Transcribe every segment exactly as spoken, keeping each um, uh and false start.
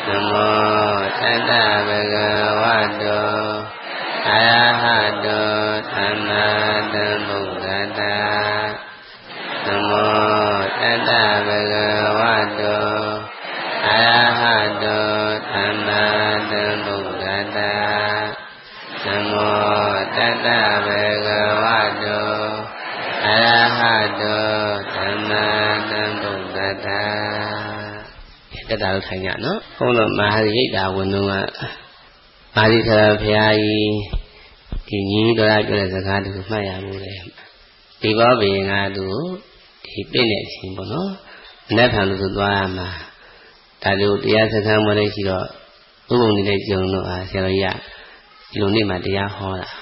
Namo Tassa Bhagavato Arahato Samma Sambuddhassa Namo Tassa Bhagavato Arahato Samma Sambuddhassa Namo Tassa Bhagavato Arahato Samma Sambuddhassa တက်တာလို့ထိုင်ကြနော်ဘုန်းတော်မဟာရိတ်တာဝန်တော်ကပါဠိဆရာဘုရားကြီးဒီညီတော်ရပြောတဲ့စကားတခုမှတ်ရမှုလေဒီဘောဘင်ကသူဒီပြည့်တဲ့အချိန်ပေါ့နော်အနက်ထံလို့ဆိုသွားရမှာဒါလိုတရားစခန်းမလေးရှိတော့ဥပုံနေတဲ့ကျုံတော့ဆရာတော်ကြီးကဒီလိုနေ့မှတရားဟောတာ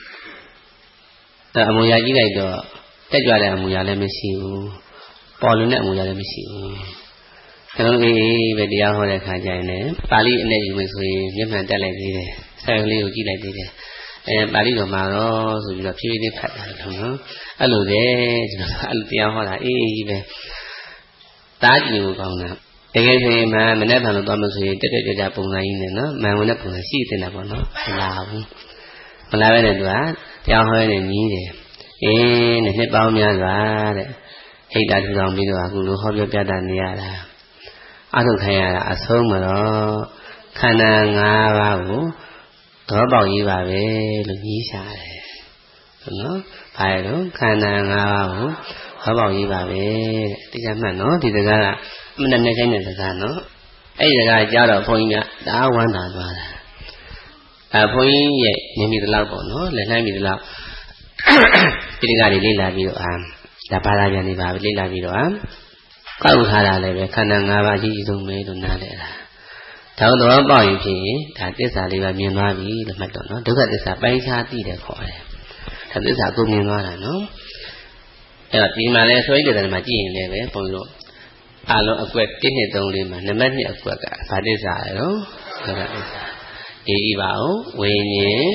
အဲအမူအရာကြည့်လိုက်တော့တက်ကြွတဲ့အမူအရာလည်းမရှိဘူးပေါ်လွင်တဲ့အမူအရာလည်းမရှိဘူးကျွန်တော်ကြီးပဲတရားဟောတဲ့ခါကျရင်လည်းပါဠိအနဲ့ယူမယ်ဆိုရင်မျက်မှန်တက်လိုက်သေးတယ်စာရုပ်လေးကိုကြည့်လိုက်သေးတယ်အဲပါဠိတော်မှာတော့ဆိုပြီးတော့ဖြည်းဖြည်းဖတ်တာလို့နော်အဲ့လိုလေကျွန်တော်အဲ့လိုတရားဟောတာအေးအေးပဲတားကြည့်လို့ကောင်းတာတကယ်ဆိုရင်မှမနေ့ကလို့သွားလို့ဆိုရင်တက်တက်ကြကြပုံစံကြီးနဲ့နော်မှန်ဝင်တဲ့ပုံစံရှိတင်တာပေါ့နော်မလားဘူးမလားပဲနဲ့သူကတရားဟောနေညီးတယ်အေးနဲ့နှစ်ပေါင်းများစွာတဲ့ဟိတ်တာထူထောင်ပြီးတော့အခုလိုဟောပြောပြတာနေရတာအထုတ်ခံရတာအဆုံးမတော့ခန္ဓာ၅ပါးကိုသဘောပေါက်ရေးပါပဲလို့ကြီးရှာတယ်နော်။ဘာလဲတော့ခန္ဓာ၅ပါးကိုသဘောပေါက်ရေးပါပဲတဲ့။တရားမှတ်နော်ဒီစကားကအမှန်နဲ့ခိုင်းတဲ့စကားနော်။အဲ့ဒီစကားကြားတော့ဘုန်းကြီးကဒါဝမ်းသာသွားတာ။အဲဘုန်းကြီးရဲ့မြင်မိသလောက်ပေါ့နော်လက်နှိုင်းမိသလောက်ဒီကလေးလေးလာပြီးတော့အာဒါပါလာပြန်နေပါပဲလေးလာပြီးတော့အာကောက်ထားတာလည်းပဲခန္ဓာ၅ပါးအကြီးကြီးဆုံးပဲလို့နားလည်တာဒါတော့တော့ပေါ့ရင်ဖြစ်ရင်ဒါသစ္စာလေးပါမြင်သွားပြီလို့မှတ်တော့နော်ဒုက္ခသစ္စာပိုင်းခြားသိတယ်ခေါ်တယ်ဒါသစ္စာကိုမြင်သွားတာနော်အဲ့တော့ဒီမှာလဲဆွေးကြတယ်မှာကြည့်ရင်လည်းပဲပုံလို့အလုံးအကွက်တစ်နှစ်သုံးလေးမှာနံပါတ်နှစ်အကွက်ကဘာသစ္စာလဲနော်ဒုက္ခသစ္စာဒီဤပါအောင်ဝိညာဉ်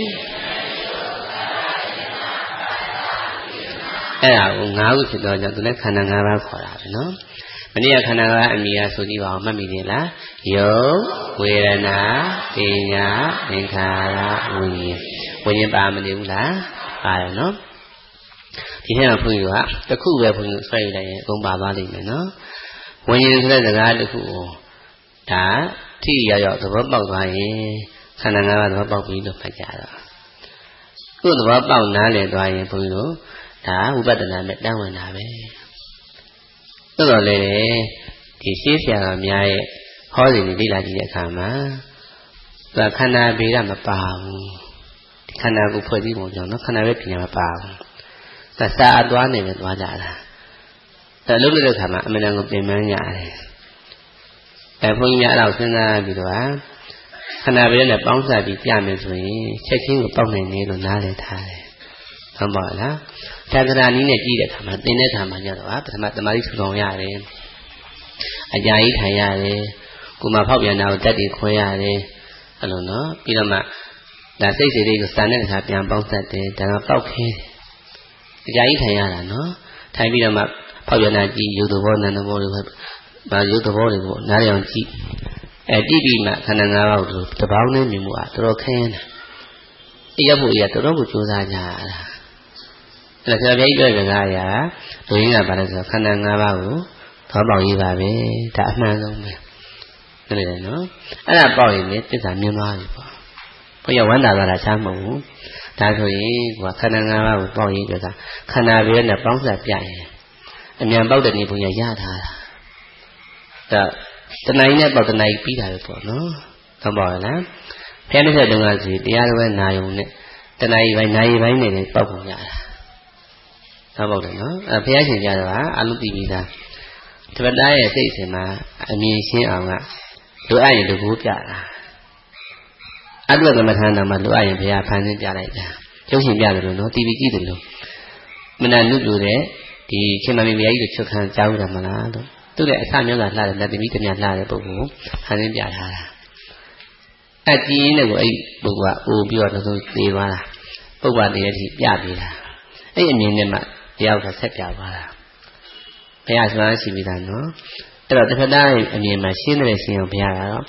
အဲ့ဒါကို၅ခုဖြစ်တော့ကြောင့်သူလည်းခန္ဓာ၅ပါးခေါ်တာပဲနော်မနေ့ကခန္ဓာကအမိယာဆိုကြည့်ပါအောင်မှတ်မိတယ်လားယုတ်ဝေဒနာပညာသင်္ခါရဝိညာဉ်ဝိညာဉ်ပါမနေဘူးလားပါတယ်နော်ဒီထဲမှာဘုန်းကြီးကတစ်ခုပဲဘုန်းကြီးဆွဲယူလိုက်ရင်အကုန်ပါသွားလိမ့်မယ်နော်ဝိညာဉ်ဆိုတဲ့စကားတစ်ခုကိုဒါထိရောက်ရောက်သဘောပေါက်သွားရင်ခန္ဓာ၅ပါးသဘောပေါက်ပြီလို့မှတ်ကြတော့ခုသဘောပေါက်နားလည်သွားရင်ဘုန်းကြီးတို့ဒါဝိပဿနာနဲ့တန်းဝင်တာပဲတော်တော်လေးဒီရှင်းဆရာတော်များရဲ့ဟောစဉ်ဒီလေ့လာကြည့်တဲ့အခါမှာဒါခန္ဓာဗေဒမပါဘူးဒီခန္ဓာကိုဖွဲ့စည်းပုံကြောင့်နော်ခန္ဓာပဲပညာမပါဘူးဒါစာအသွားနေပဲသွားကြတာဒါလုပ်လို့တဲ့အခါမှာအမှန်တန်ကိုပြင်ပန်းရတယ်အဲဘုန်းကြီးများအဲ့ဒါကိုစဉ်းစားပြီးတော့ခန္ဓာဗေဒနဲ့ပေါင်းစပ်ပြီးပြမယ်ဆိုရင်ချက်ချင်းကိုပေါက်နိုင်တယ်လို့နားလည်ထားတယ်ဟုတ်ပါလားသာသနာနည်းနဲ့ကြည့်တဲ့အခါမှာသင်တဲ့အခါမှာညတော့ပထမတမာတိထူထောင်ရတယ်အကြာကြီးထိုင်ရတယ်ကိုမဖောက်ပြန်တာကိုတက်တည်ခွဲရတယ်အဲ့လိုနော်ပြီးတော့မှဒါစိတ်စိတ်လေးကိုစာနဲ့တစ်ခါပြန်ပေါင်းဆက်တယ်ဒါကပေါက်ခဲတယ်အကြာကြီးထိုင်ရတာနော်ထိုင်ပြီးတော့မှဖောက်ပြန်တာကြည့်ရုပ်သဘောနာမ်သဘောတွေပဲဒါရုပ်သဘောတွေကိုနားရအောင်ကြည့်အဲကြည့်ပြီးမှခန္ဓာ၅ပါးကိုတပေါင်းနဲ့မြင်မှုอ่ะတော်တော်ခင်းတယ်အရဖို့အရတော်တော်ကိုကြိုးစားကြရတာအဲ့ဒါဆရာဘုရားပြောတဲ့စကားအရာဒုရင်းကဘာလဲဆိုတော့ခန္ဓာ၅ပါးကိုသဘောပေါက်ရေးပါပဲဒါအမှန်ဆုံးပဲဟုတ်တယ်နော်အဲ့ဒါပေါက်ရင်လည်းသစ္စာမြင်သွားပြီပေါ့ဘုရားဝန္တာသွားတာချမ်းမဟုတ်ဘူးဒါဆိုရင်ကခန္ဓာ၅ပါးကိုပေါက်ရေးကြတာခန္ဓာပဲနဲ့ပေါင်းစပ်ပြရင်အမြန်ပေါက်တဲ့နေဘုရားရထားတာဒါတဏှာကြီးနဲ့ပေါက်တဏှာကြီးပြီးတာပဲပေါ့နော်ဟုတ်ပါလားဖျက်တဲ့တုန်းကစီတရားတော်နာယုံနဲ့တဏှာကြီးပိုင်းနာယီပိုင်းနဲ့ပေါက်ပုံရတာဟုတ်ပါတယ်နော်အဲဘုရားရှင်ကြတော့အလုံးသိပြီးသားတပည့်သားရဲ့စိတ်စဉ်မှာအမြင်ရှင်းအောင်ကလိုအပ်ရင်တကူပြတာအတုကမ္မထာနာမှာလိုအပ်ရင်ဘုရားဖန်ဆင်းပြလိုက်တာကျုပ်ရှင်ပြတယ်လို့နော်တီဗီကြည့်တယ်လို့မနာနုလို့တဲ့ဒီခင်မမီမယားကြီးကိုချုပ်ခံကြားဦးတာမလားလို့သူ့ရဲ့အစမျိုးကလှတယ်လက်သမီးတမလှတဲ့ပုဂ္ဂိုလ်ဖန်ဆင်းပြထားတာအကြည့်ရင်းနဲ့ကိုအဲ့ပုဂ္ဂိုလ်ကအိုပြီးတော့သုံးသေးသွားတာပုဂ္ဂိုလ်တည်းရဲ့ပြပေးတာအဲ့အမြင်နဲ့မှတရားကဆက်ပြသွားတာဘုရားစွမ်းရှိပြီးသားနော်အဲ့တော့တစ်ဖက်သားအမြင်မှာရှင်းတယ်ရှင်းအောင်ဘုရားကတော့ဟ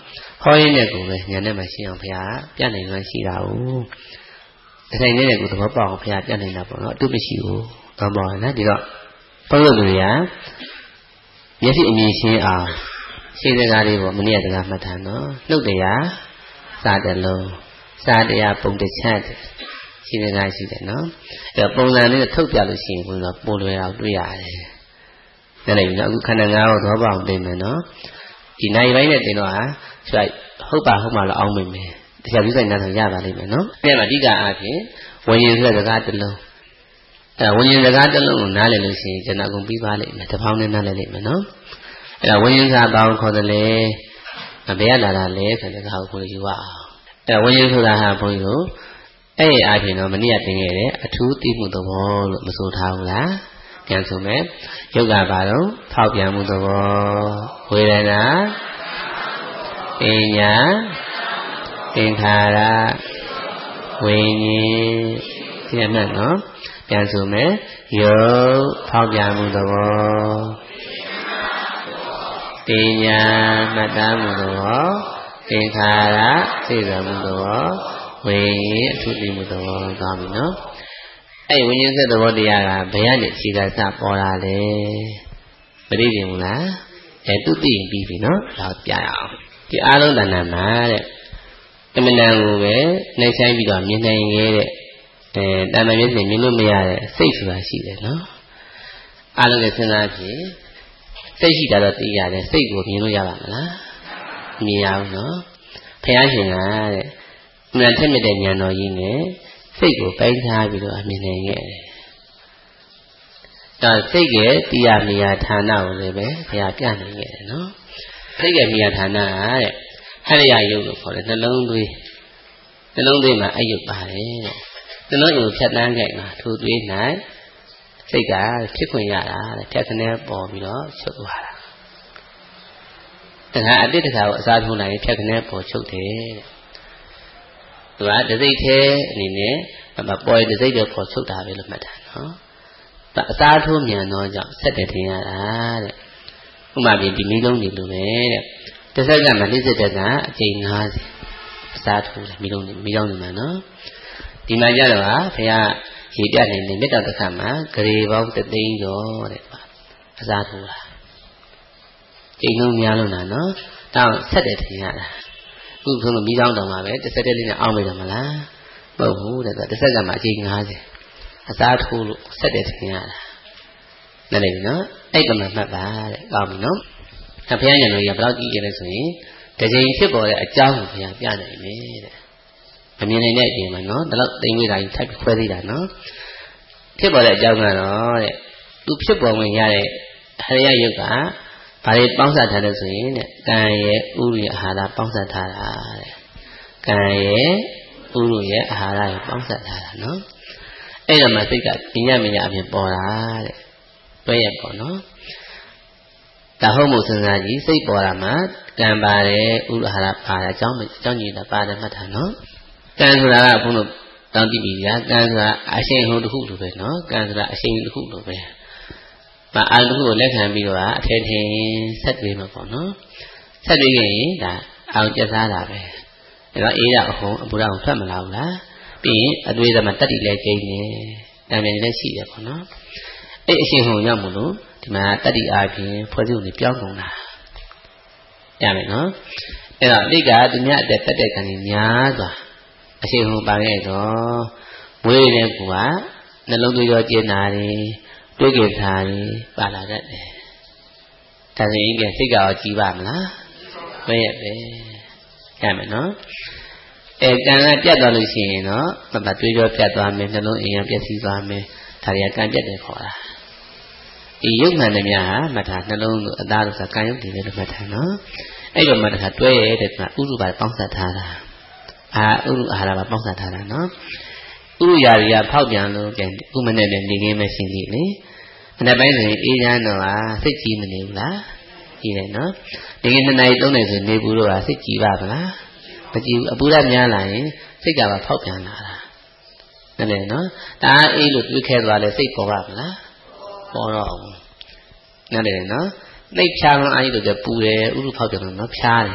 ခေါ်ရင်းနဲ့ကိုပဲညာနဲ့မှရှင်းအောင်ဘုရားပြနိုင်မှရှိတာ哦တစ်ဆိုင်နဲ့ကိုသဘောပေါက်အောင်ဘုရားပြနိုင်တာပေါ့နော်အတုမရှိဘူးတော့ပေါ့နော်ဒီတော့ဘုရားလူတွေကမျက်စိအမြင်ရှင်းအောင်ရှင်းစကားလေးပေါ့မနေ့ကတကားမှတ်ထားနော်နှုတ်တရားစာတလုံးစာတရားပုံတစ်ချက်ရှင်းစကားရှိတယ်နော်အဲပုံစံလေးထုတ်ပြလို့ရှိရင်ဘုရားပိုလွယ်အောင်တွေ့ရတယ်နားလည်ပြီနော်အခုခန္ဓာ၅ပါးသဘောပေါက်အောင်သိမယ်နော်ဒီနိုင်ပိုင်းနဲ့တင်တော့ဟာဟုတ်ပါဟုတ်မှလည်းအောင်းမိမယ်တရားပြုဆိုင်နားထောင်ရပါလိမ့်မယ်နော်အဲ့မှာအဓိကအားဖြင့်ဝิญဉ်ဆိုတဲ့စကားတစ်လုံးအဲဝิญဉ်စကားတစ်လုံးကိုနားလည်လို့ရှိရင်ကျွန်တော်ကုန်ပြီးပါလိမ့်မယ်တစ်ပေါင်းနဲ့နားလည်လိမ့်မယ်နော်အဲ့ဒါဝิญဉ်စာပေါင်းခေါ်တယ်လေဘယ်ရလာတာလဲဆိုတဲ့စကားကိုယူရအောင်အဲဝิญဉ်ဆိုတာဟာဘုန်းကြီးတို့အဲ့ဒီအားဖြင့်တော့မနေ့ကသင်ခဲ့တယ်အထူးသိမှုသဘောလို့မဆိုထားဘူးလားပြန်ဆိုမယ်ယုတ်ကဘာတော့ဖောက်ပြန်မှုသဘောဝေဒနာပညာသင်္ခါရဝိညာဉ်ဒီအမှန်နော်ပြန်ဆိုမယ်ယုတ်ဖောက်ပြန်မှုသဘောပညာမှတ်သားမှုသဘောသင်္ခါရသိရမှုသဘောဝိညာဉ်အထူးသိမှုသဘောကောင်းပြီနော်အဲ့ဝိညာဉ်ဆက်သဘောတရားကဘယ်ကနေခြေကစပေါ်လာလဲမသိပြင်ဘူးလားအဲသူသိရင်ပြီးပြီနော်ဒါပြရအောင်ဒီအားလုံးတဏ္ဍာမှာတဲ့တမဏန်ကိုပဲနှိမ့်ဆိုင်ပြီးတော့မြင်နိုင်ရဲ့တဲ့အဲတဏ္ဍာမျက်စိမြင်လို့မရတဲ့စိတ်ဆိုတာရှိတယ်နော်အားလုံးကစဉ်းစားကြည့်စိတ်ရှိတာတော့သိရတယ်စိတ်ကိုမြင်လို့ရပါမလားမြင်ရအောင်နော်ဘုရားရှင်ကတဲ့ဉာဏ်ထက်မြက်တဲ့ဉာဏ်တော်ကြီးနဲ့စိတ်ကိုပိုင်းခြားပြီးတော့မြင်နိုင်ခဲ့တယ်ဒါစိတ်ရဲ့တရားမြာဌာနကိုလည်းပဲဘုရားပြနိုင်ခဲ့တယ်နော်စိတ်ရဲ့မြာဌာနကတဲ့ဟရိယယုတ်လို့ခေါ်တယ်နှလုံးသွေးနှလုံးသွေးမှာအယုတ်ပါတယ်တဲ့နှလုံးကိုဖြတ်တန်းခဲ့တာထိုသွေး၌စိတ်ကဖြစ်ခွင့်ရတာတဲ့ဖြတ်ခနဲပေါ်ပြီးတော့ချုပ်သွားတာတခါအတိတ်တခါကိုအစားထိုးနိုင်ဖြတ်ခနဲပေါ်ချုပ်တယ်တဲ့သူကတစိတ်သေးအနေနဲ့မပေါ်တစိတ်တော့ပေါ်ချုပ်တာပဲလို့မှတ်တာနော်အစားထိုးမြန်တော့ကြောင့်ဆက်တယ်ထင်ရတာတဲ့ဥပမာပြင်ဒီမိလုံးတွေလိုပဲတဲ့တစ်ဆက်ကမှ၄၀တက်ကအကျိန်၅၀အစားထိုးတယ်မိလုံးတွေမိလုံးတွေမှာနော်ဒီမှာကြတော့ဟာဘုရားရေပြနေနေမေတ္တာတစ်ခါမှာဂရေပေါင်းတသိန်းကျော်တဲ့အစားထိုးတာကျိန်လုံးများလို့လားနော်တောင်းဆက်တယ်ထင်ရတာခုဆိုလို့မိကောင်းတောင်မှာပဲတစ်ဆက်တည်းလေးနဲ့အောင်းမိတယ်မလားမဟုတ်ဘူးတဲ့တစ်ဆက်ကမှအကျိန်၅၀အစားထိုးလို့ဆက်တယ်ထင်ရတာနားလည်ပြီနော်အဲ့ကမှမှတ်ပါတဲ့ကောင်းပြီနော်ဘုရားဉာဏ်တော်ကြီးကဘယ်တော့ကြည့်ကြလဲဆိုရင်တကြိမ်ဖြစ်ပေါ်တဲ့အကြောင်းကိုဘုရားပြနိုင်တယ်တဲ့မမြင်နိုင်တဲ့အချိန်မှာနော်ဒါတော့သိဝိဓာကြီးထိုက်ခွဲသေးတာနော်ဖြစ်ပေါ်တဲ့အကြောင်းကတော့တဲ့သူဖြစ်ပေါ်ဝင်ရတဲ့ဟရိယယုတ်ကဘာတွေပေါင်းစပ်ထားလဲဆိုရင်တဲ့ကံရဲ့ဥရိယအာဟာရပေါင်းစပ်ထားတာတဲ့ကံရဲ့ဥရိယအာဟာရကိုပေါင်းစပ်ထားတာနော်အဲ့ဒါမှစိတ်ကပညာမညာအပြင်ပေါ်တာတဲ့တွဲရပေါ့နော်ဒါဟုတ်မို့စဉ်းစားကြည့်စိတ်ပေါ်တာမှာကံပါတယ်ဥရဟာရပါတယ်အကြောင်းအကြောင်းကြီးတာပါတယ်မှတ်ထားနော်ကံဆိုတာကဘုန်းတို့တောင်းကြည့်ပြီဗျာကံဆိုတာအရှိန်ဟုန်တစ်ခုလိုပဲနော်ကံဆိုတာအရှိန်တစ်ခုလိုပဲမအားတစ်ခုကိုလက်ခံပြီးတော့အထဲထင်ဆက်တွေးမှာပေါ့နော်ဆက်တွေးရင်ဒါအောင်ကျစားတာပဲအဲတော့အေးရအောင်အပူရအောင်ထွက်မလာဘူးလားပြီးရင်အသွေးသမတက်တိလည်းကျင်းနေတံမြန်လည်းရှိရပေါ့နော်အဲ့အရှိန်ဟုန်ရောက်မလို့ဒီမှာတတိအားဖြင့်ဖွဲ့စည်းုံတွေပြောင်းကုန်တာရမယ်နော်အဲ့တော့အတိတ်ကသူများအတက်တက်တဲ့ခံကြီးများစွာအရှိန်ဟုန်ပါခဲ့တော့မွေးတဲ့ကူကနှလုံးသွေးရောကျင်းတာတွေတွေးကြတာတွေပါလာတတ်တယ်ဒါဆိုရင်စိတ်ကောကြည်ပါမလားမရဲ့ပဲရမယ်နော်အဲကံကပြတ်သွားလို့ရှိရင်တော့မတွေးရောပြတ်သွားမယ်နှလုံးအင်ရပျက်စီးသွားမယ်ဒါတွေကကံပြတ်တယ်ခေါ်တာဒီယုတ်မှန်တဲ့များဟာမှတ်ထားနှလုံးတို့အသားတို့ဆိုကံယုတ်တွေလည်းမှတ်ထားနော်အဲ့တော့မှတ်ထားတွဲရတဲ့ကဥရုပါပေါင်းစပ်ထားတာအာဥရုအာဟာရပါပေါင်းစပ်ထားတာနော်ဥရိယာတွေကဖောက်ပြန်လို့ပြန်ဥမနဲ့လည်းနေခင်းမရှိသေးလေမနေ့ပိုင်းဆိုရင်အေးချမ်းတော့ဟာစိတ်ကြည်မနေဘူးလားကြည်တယ်နော်နေခင်းနှစ်နာရီသုံးနာရီဆိုနေဘူးတော့ဟာစိတ်ကြည်ပါမလားမကြည်ဘူးအပူဓာတ်များလာရင်စိတ်ကပါဖောက်ပြန်လာတာနားလည်နော်ဒါအေးလို့တွေးခဲသွားလဲစိတ်ပေါ်ပါမလားပေါ်တော့နားလည်နော်နှိပ်ဖြားမှအာရုံတွေပူတယ်ဥရုဖောက်ပြန်တော့နော်ဖြားတယ်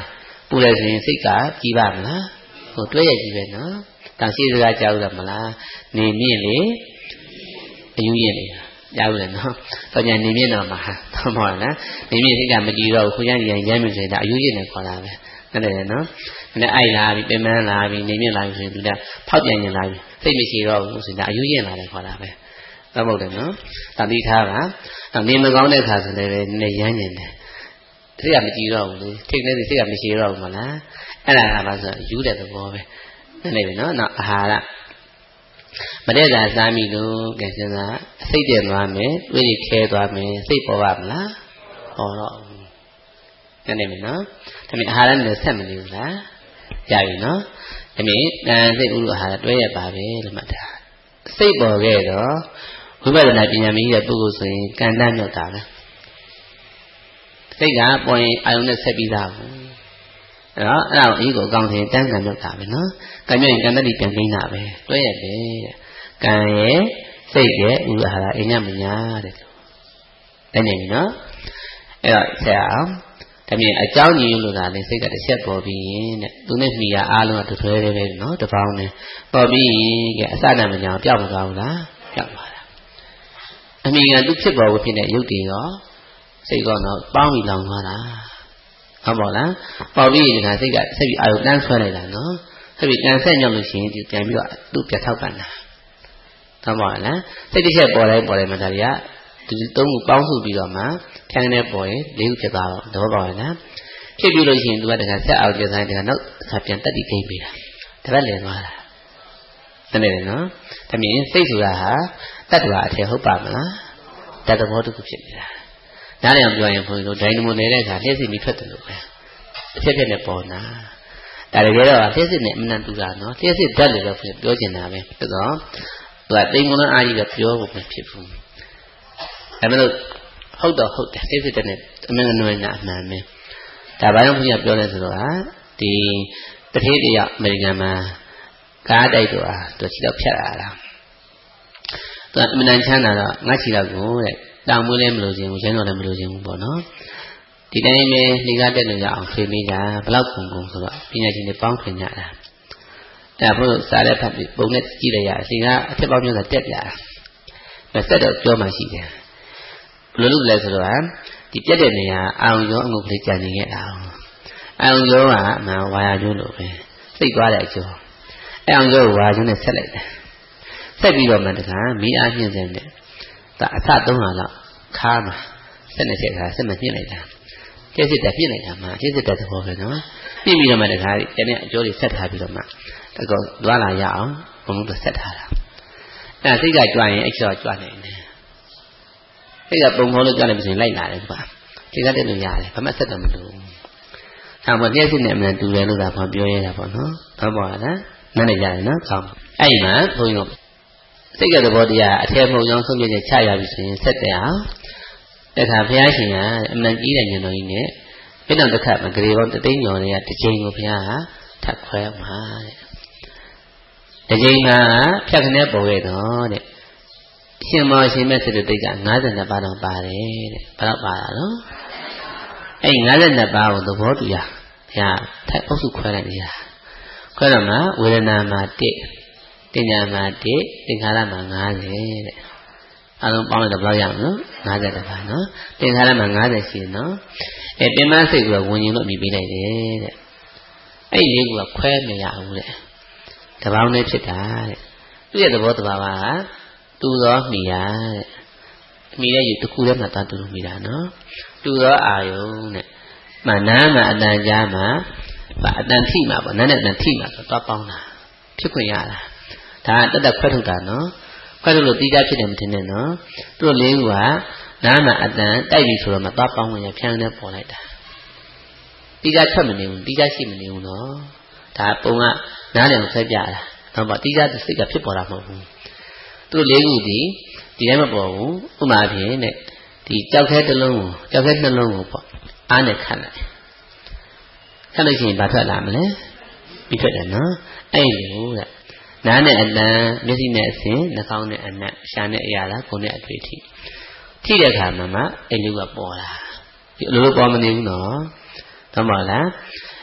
ပူတယ်ဆိုရင်စိတ်ကကြီးပါမလားဟိုတွဲရကြီးပဲနော်တောင်ရှိစကားကြားလို့မလားနေမြင့်လေအယူရင်လေကြားလို့လည်းနော်တော့ညာနေမြင့်တော့မှာတော့မဟုတ်လားနေမြင့်စိတ်ကမကြည့်တော့ခွန်ကြီးရရမ်းမြင့်နေတာအယူရင်နဲ့ခေါ်တာပဲนั่นแหละเนาะနဲ့အိုက်လာပြီပင်ပန်းလာပြီနေမြင့်လာပြီဆိုရင်သူကဖောက်ပြန်နေလာပြီစိတ်မရှိတော့ဘူးဆိုရင်ဒါအယူရင်လာတယ်ခေါ်တာပဲသမဟုတ်တယ်နော်တတိထားပါတော့နေမကောင်းတဲ့ခါဆိုလည်းပဲနေရမ်းနေတယ်စိတ်ကမကြည့်တော့ဘူးလေထိတ်နေစိတ်ကမရှိတော့ဘူးမလားအဲ့ဒါကဘာဆိုယူတဲ့သဘောပဲนั่นเลยเนาะနောက်အာဟာရမတဲ့ကစားမိလို့ကဲစဉ်းစားစိတ်တည်သွားမယ်တွေးရခဲသွားမယ်စိတ်ပေါ်ပါမလားဟောတော့นั่นเลยเนาะဒါပေမဲ့အာဟာရနဲ့ဆက်မနေဘူးလားရပြီเนาะဒါပေမဲ့တန်စိတ်ဥလို့အာဟာရတွဲရပါပဲလို့မှတ်တာစိတ်ပေါ်ခဲ့တော့ဝိပဿနာပညာမကြီးတဲ့ပုဂ္ဂိုလ်ဆိုရင်ကံတမ်းမြောက်တာပဲစိတ်ကပေါ်ရင်အာယုန်နဲ့ဆက်ပြီးသားဘူးအဲ့တော့အဲ့ဒါကိုအကြီးကိုအကောင်းထင်တန်းကံမြောက်တာပဲနော်ကံမြောက်ရင်ကံတတိပြန်ကိန်းတာပဲတွဲရတယ်ကံရဲ့စိတ်ရဲ့ဥပါဟာရအညမညာတဲ့အဲ့နေပြီနော်အဲ့တော့ဆက်အောင်ဒါပြင်အကြောင်းကြီးလို့သာလေစိတ်ကတစ်ချက်ပေါ်ပြီးရင်တဲ့သူနဲ့မိရအားလုံးကတထွဲတယ်ပဲနော်တပေါင်းနဲ့ပေါ်ပြီးကဲအစတမညာပျောက်မသွားဘူးလားပျောက်သွားတာအမိကသူဖြစ်ပေါ်ဖို့ဖြစ်တဲ့ရုပ်တည်ရောစိတ်ကတော့ပေါင်းပြီးလောင်သွားတာဟုတ်ပါလားပေါ်ပြီးဒီကစိတ်ကဆက်ပြီးအာရုံတန်းဆွဲလိုက်တာနော်ဆက်ပြီးကန်ဆက်ညောက်လို့ရှိရင်ဒီပြန်ပြီးတော့သူ့ပြတ်ထောက်ပံ့တာဟုတ်ပါလားစိတ်တစ်ချက်ပေါ်လိုက်ပေါ်လိုက်မှဒါတွေကဒီသုံးခုပေါင်းစုပြီးတော့မှဖြန်းနေပေါ်ရင်လေးခုဖြစ်သွားတော့သဘောပေါက်ရလားဖြစ်ပြီးလို့ရှိရင်သူကတကဆက်အောင်ကျဆိုင်တကနောက်ဆာပြန်တက်တိကိန်းပေးတာတပတ်လည်သွားတာတနေ့လေနော်ဒါမြင်စိတ်ဆိုတာဟာတတ္တဝါအထည်ဟုတ်ပါမလားတတ္တဘောတစ်ခုဖြစ်နေတာနားလည်အောင်ပြောရင်ဘုန်းကြီးတို့ဒိုင်နမိုနေတဲ့အခါလျှက်စစ်ပြီးထွက်တယ်လို့ပဲအဖြစ်ဖြစ်နဲ့ပေါ်နာဒါတကယ်တော့လျှက်စစ်နဲ့အမှန်တူတာနော်လျှက်စစ်ဓာတ်လို့ပဲပြောချင်တာပဲဆိုတော့သူကတိမ်ကုန်းအားကြီးပဲပြောဖို့မဖြစ်ဘူးဒါပေမဲ့ဟုတ်တော့ဟုတ်တယ်လျှက်စစ်တဲ့နဲ့အမှန်နွယ်နာအမှန်ပဲဒါဘာကြောင့်ဘုရားပြောလဲဆိုတော့ဟာဒီတထေးတရအမေရိကန်မှာကားတိုက်တော့ဟာသူချီတော့ဖြတ်လာတာသူကအမှန်တန်ချမ်းသာတော့ငါချီတော့ကိုတဲ့တောင်မွေးလည်းမလို့ခြင်းဘူးကျင်းတော်လည်းမလို့ခြင်းဘူးပေါ့နော်ဒီတိုင်းပဲနေကားတက်လို့ရအောင်ဖြေမိတာဘလောက်ပုံပုံဆိုတော့ပညာရှင်တွေပေါင်းထွင်ကြတာအဲဘုရားစားတဲ့ဖတ်ပြီးပုံနဲ့ကြည့်လိုက်ရအချိန်ကအထက်ပေါင်းမျိုးသာတက်ပြတာမဆက်တော့ပြောမှရှိတယ်ဘယ်လိုလုပ်လဲဆိုတော့ဒီပြက်တဲ့နေရာအာရုံရောအငုတ်ကလေးကြာနေခဲ့တာအာရုံရောကအမှန်ဝါယာကျိုးလို့ပဲစိတ်သွားတဲ့အကျိုးအဲအောင်ရောဝါကျိုးနဲ့ဆက်လိုက်တယ်ဆက်ပြီးတော့မှတခါမိအားဖြင့်စင်တယ်ဒါအစသုံးလာတော့ခါမှာဆက်နေချက်ခါဆက်မပြစ်လိုက်တာကျက်စစ်တက်ပြစ်လိုက်တာမှကျက်စစ်တက်သဘောပဲနော်ပြစ်ပြီးတော့မှတခါကျန်တဲ့အကျိုးတွေဆက်ထားပြီးတော့မှတကောသွားလာရအောင်ဘုံလို့ဆက်ထားတာအဲစိတ်ကကြွရင်အချောကြွနိုင်တယ်စိတ်ကပုံခေါ်လို့ကြွလိုက်ပြီဆိုရင်လိုက်လာတယ်ကွာစိတ်ကတက်လို့ရတယ်ဘာမှဆက်တော့မလို့ဒါမှမဟုတ်ကျက်စစ်နဲ့အမှန်တူတယ်လို့သာပြောရတာပေါ့နော်ဟုတ်ပါလားနားလည်ကြတယ်နော်ကောင်းအဲ့ဒီမှာဘုန်းကြီးတို့စိတ်ကသဘောတရားအထည်မှုံကြောင်းဆုံးဖြတ်ချက်ချရပြီဆိုရင်ဆက်တယ်အောင်တခါဘုရားရှင်ကအမှန်ကြီးတဲ့ဉာဏ်တော်ကြီးနဲ့ပြတော့တစ်ခါမဂရေပေါင်းတသိန်းကျော်တွေကတစ်ချိန်ကိုဘုရားကထပ်ခွဲမှာတဲ့တစ်ချိန်မှာဖြတ်ခနဲ့ပေါ်ခဲ့တော့တဲ့ရှင်မောရှင်မဲ့စေတသိက်က၅၂ပါးတော့ပါတယ်တဲ့ဘယ်တော့ပါတာနော်အဲ့၅၂ပါးကိုသဘောတူရဘုရားထပ်အုပ်စုခွဲလိုက်ရခွဲတော့မှဝေဒနာမှာတစ်တင်ညာမှာတစ်သင်္ခါရမှာ၅၀တဲ့အလုံးပေါင်းလိုက်တော့ဘယ်လောက်ရအောင်နော်၅၀တပါးနော်သင်္ခါရမှာ၅၀ရှိတယ်နော်အဲပင်မစိတ်ကဝင်ရင်လို့အမိပေးလိုက်တယ်တဲ့အဲ့ဒီလေးကခွဲမရဘူးတဲ့တပေါင်းနဲ့ဖြစ်တာတဲ့သူ့ရဲ့သဘောတဘာဝကတူသောမိယာတဲ့မိရဲ့ယူတစ်ခုတည်းမှာတာတူလို့မိတာနော်တူသောအာယုံတဲ့မနာမှာအတန်ကြားမှာအတန်ထိမှာပေါ့နားနဲ့အတန်ထိမှာဆိုတော့ပေါင်းတာဖြစ်ခွင့်ရတာဒါတတ်တတ်ခွဲထုတ်တာနော်ခွဲထုတ်လို့တိကျဖြစ်တယ်မထင်နဲ့နော်သူတို့လေးခုကနားမှာအတန်တိုက်ပြီဆိုတော့မှသွားပေါင်းဝင်ရဖြန်းနေပေါ်လိုက်တာတိကျထွက်မနေဘူးတိကျရှိမနေဘူးနော်ဒါပုံကနားလည်းဆွဲပြတာတော့ပေါ့တိကျစိတ်ကဖြစ်ပေါ်တာမဟုတ်ဘူးသူတို့လေးခုဒီဒီတိုင်းမပေါ်ဘူးဥမာဖြင့်နဲ့ဒီကြောက်ခဲတစ်လုံးကိုကြောက်ခဲနှလုံးကိုပေါ့အားနဲ့ခတ်လိုက်ခတ်လို့ရှိရင်ဘာထွက်လာမလဲပြီးထွက်တယ်နော်အဲ့လိုတဲ့နားနဲ့အတန်မျက်စိနဲ့အစင်နှာခေါင်းနဲ့အနက်ရှာနဲ့အရာလားကိုယ်နဲ့အတွေ့အထိထိတဲ့အခါမှာမှအဲ့လိုကပေါ်လာဒီလိုလိုပေါ်မနေဘူးနော်ဟုတ်ပါလား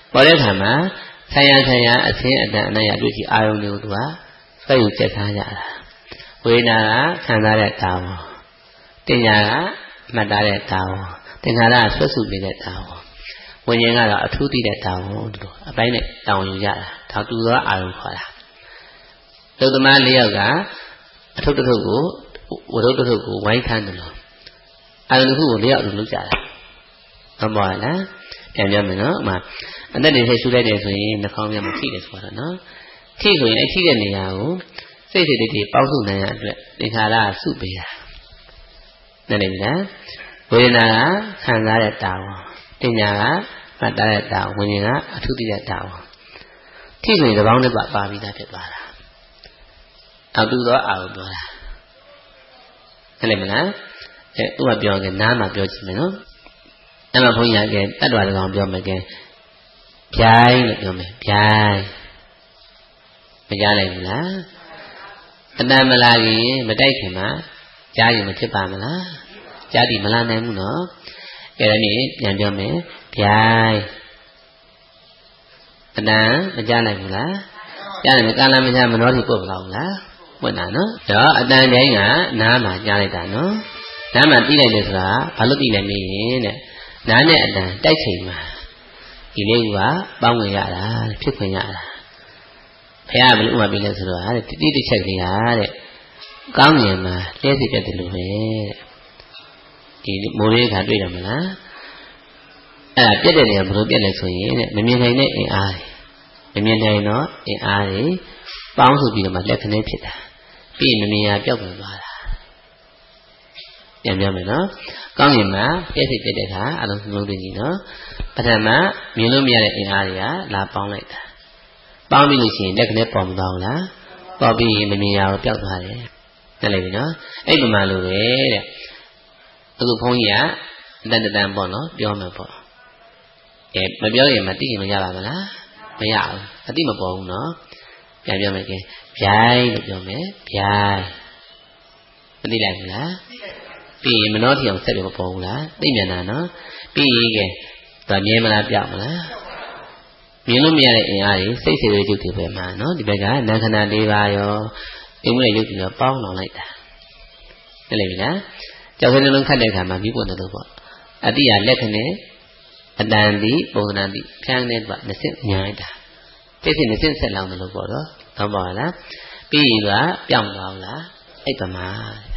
ပေါ်တဲ့ခါမှာဆိုင်ရဆိုင်ရအချင်းအတန်အနရတွေ့ကြည့်အာယုံတွေကိုသူကဆွဲယူချက်ထားကြတာဝေဒနာကခံစားတဲ့တာဝန်တင်ညာကမှတ်သားတဲ့တာဝန်သင်္ခါရကဆွဲစုနေတဲ့တာဝန်ဝိညာဉ်ကတော့အထူးသိတဲ့တာဝန်တို့အပိုင်းနဲ့တာဝန်ယူရတာဒါတူသောအာယုံခေါ်တာသုတ္တမလေးယောက်ကအထုပ်တစ်ထုပ်ကိုဝရုပ်တစ်ထုပ်ကိုဝိုင်းခန်းတယ်လို့အာယုံတစ်ခုကိုလေးယောက်လိုလုပ်ကြတာဟုတ်ပါလားပြန်ပြောမယ်နော်အမှအသက်တွေထိရှုလိုက်တယ်ဆိုရင်နှာခေါင်းပြန်မထိတယ်ဆိုတော့နော်ထိဆိုရင်အဲ့ထိတဲ့နေရာကိုစိတ်စိတ်တွေပေါက်စုနိုင်ရအတွက်သင်္ခါရကစုပေးတာနားလည်ပြီလားဝေဒနာကခံစားတဲ့တာဝန်တင်ညာကမှတ်သားတဲ့တာဝန်ဝိညာဉ်ကအထူးသိတဲ့တာဝန်ထိဆိုရင်တစ်ပေါင်းတစ်ပါပါပြီးသားဖြစ်သွားတာအောက်တူသောအာကိုပြောတာနားလည်မလားအဲသူကပြောရင်နားမှာပြောချင်မယ်နော်အဲ့မှာဘုန်းကြီးကတတ္တဝါတကောင်ပြောမယ်ကဲဗျိုင်းလို့ပြောမယ်ဗျိုင်းမကြားနိုင်ဘူးလားအတန်မလာခင်မတိုက်ခင်မှာကြားရင်မဖြစ်ပါမလားကြားသည်မလာနိုင်ဘူးနော်အဲ့ဒါနေပြန်ပြောမယ်ဗျိုင်းအတန်မကြားနိုင်ဘူးလားကြားတယ်ကာလမကြားမနှောတိပုတ်မလာဘူးလားပွင့်တာနော်ဒါအတန်တိုင်းကနားမှာကြားလိုက်တာနော်နားမှာသိလိုက်တယ်ဆိုတာဘာလို့သိလဲမေးရင်တဲ့နားနဲ့အတန်တိုက်ချိန်မှာဒီလေးကပေါင်းဝင်ရတာဖြစ်ခွင့်ရတာဘုရားဘယ်လိုဥပမာပေးလဲဆိုတော့တဲ့တိတိတစ်ချက်ကလေးဟာတဲ့ကောင်းငင်မှာလဲစီပြတ်တယ်လို့ပဲတဲ့ဒီမိုးလေးကတွေ့တယ်မလားအဲ့ဒါပြတ်တဲ့နေရာဘယ်လိုပြတ်လဲဆိုရင်တဲ့မမြင်နိုင်တဲ့အင်အားတွေမမြင်နိုင်တော့အင်အားတွေပေါင်းစုပြီးတော့မှလက်ခနဲဖြစ်တာပြီးမမြင်ရပြောက်သွားတာပြန်ပြောမယ်နော်ကောင်းငင်မှာပြည့်စုံပြတဲ့အခါအလုံးစုံလုံးကြီးနော်ပထမမြင်လို့မရတဲ့အင်အားတွေကလာပေါင်းလိုက်တာပေါင်းပြီးလို့ရှိရင်လက်ကနေပေါ်မသွားဘူးလားပေါ်ပြီးရင်မမြင်ရဘူးပျောက်သွားတယ်နားလည်ပြီနော်အဲ့ဒီမှာလိုပဲတဲ့အခုဘုန်းကြီးကအတန်တန်ပေါ့နော်ပြောမယ်ပေါ့အဲမပြောရင်မသိရင်မရပါမလားမရဘူးအသိမပေါ်ဘူးနော်ပြန်ပြောမယ်ကဲဗျိုင်းလို့ပြောမယ်ဗျိုင်းမသိလိုက်ဘူးလားပြီးရင်မနှောထီအောင်ဆက်လို့မပေါ်ဘူးလားသိမြန်တာနော်ပြီးရင်ကဲဒါမြင်မလားပြောက်မလားမြင်လို့မရတဲ့အင်အားကြီးစိတ်စေရုပ်တွေပဲမှာနော်ဒီဘက်ကနာခဏ၄ပါးရောအိမ်မွေးရုပ်တွေရောပေါင်းလောင်လိုက်တာသိလိမ့်ပြီလားကြောက်စင်းလုံးခတ်တဲ့အခါမှာပြီးပေါ်တယ်လို့ပေါ့အတိယလက်ခနဲ့အတန်တိပုံသဏ္ဍာန်တိဖြန်းတဲ့ကနှစ်ဆင့်ညာလိုက်တာသိစိနှစ်ဆင့်ဆက်လောင်တယ်လို့ပေါ့တော့ဟုတ်ပါလားပြီးရင်ကပြောင်းသွားလားအဲ့ပမာ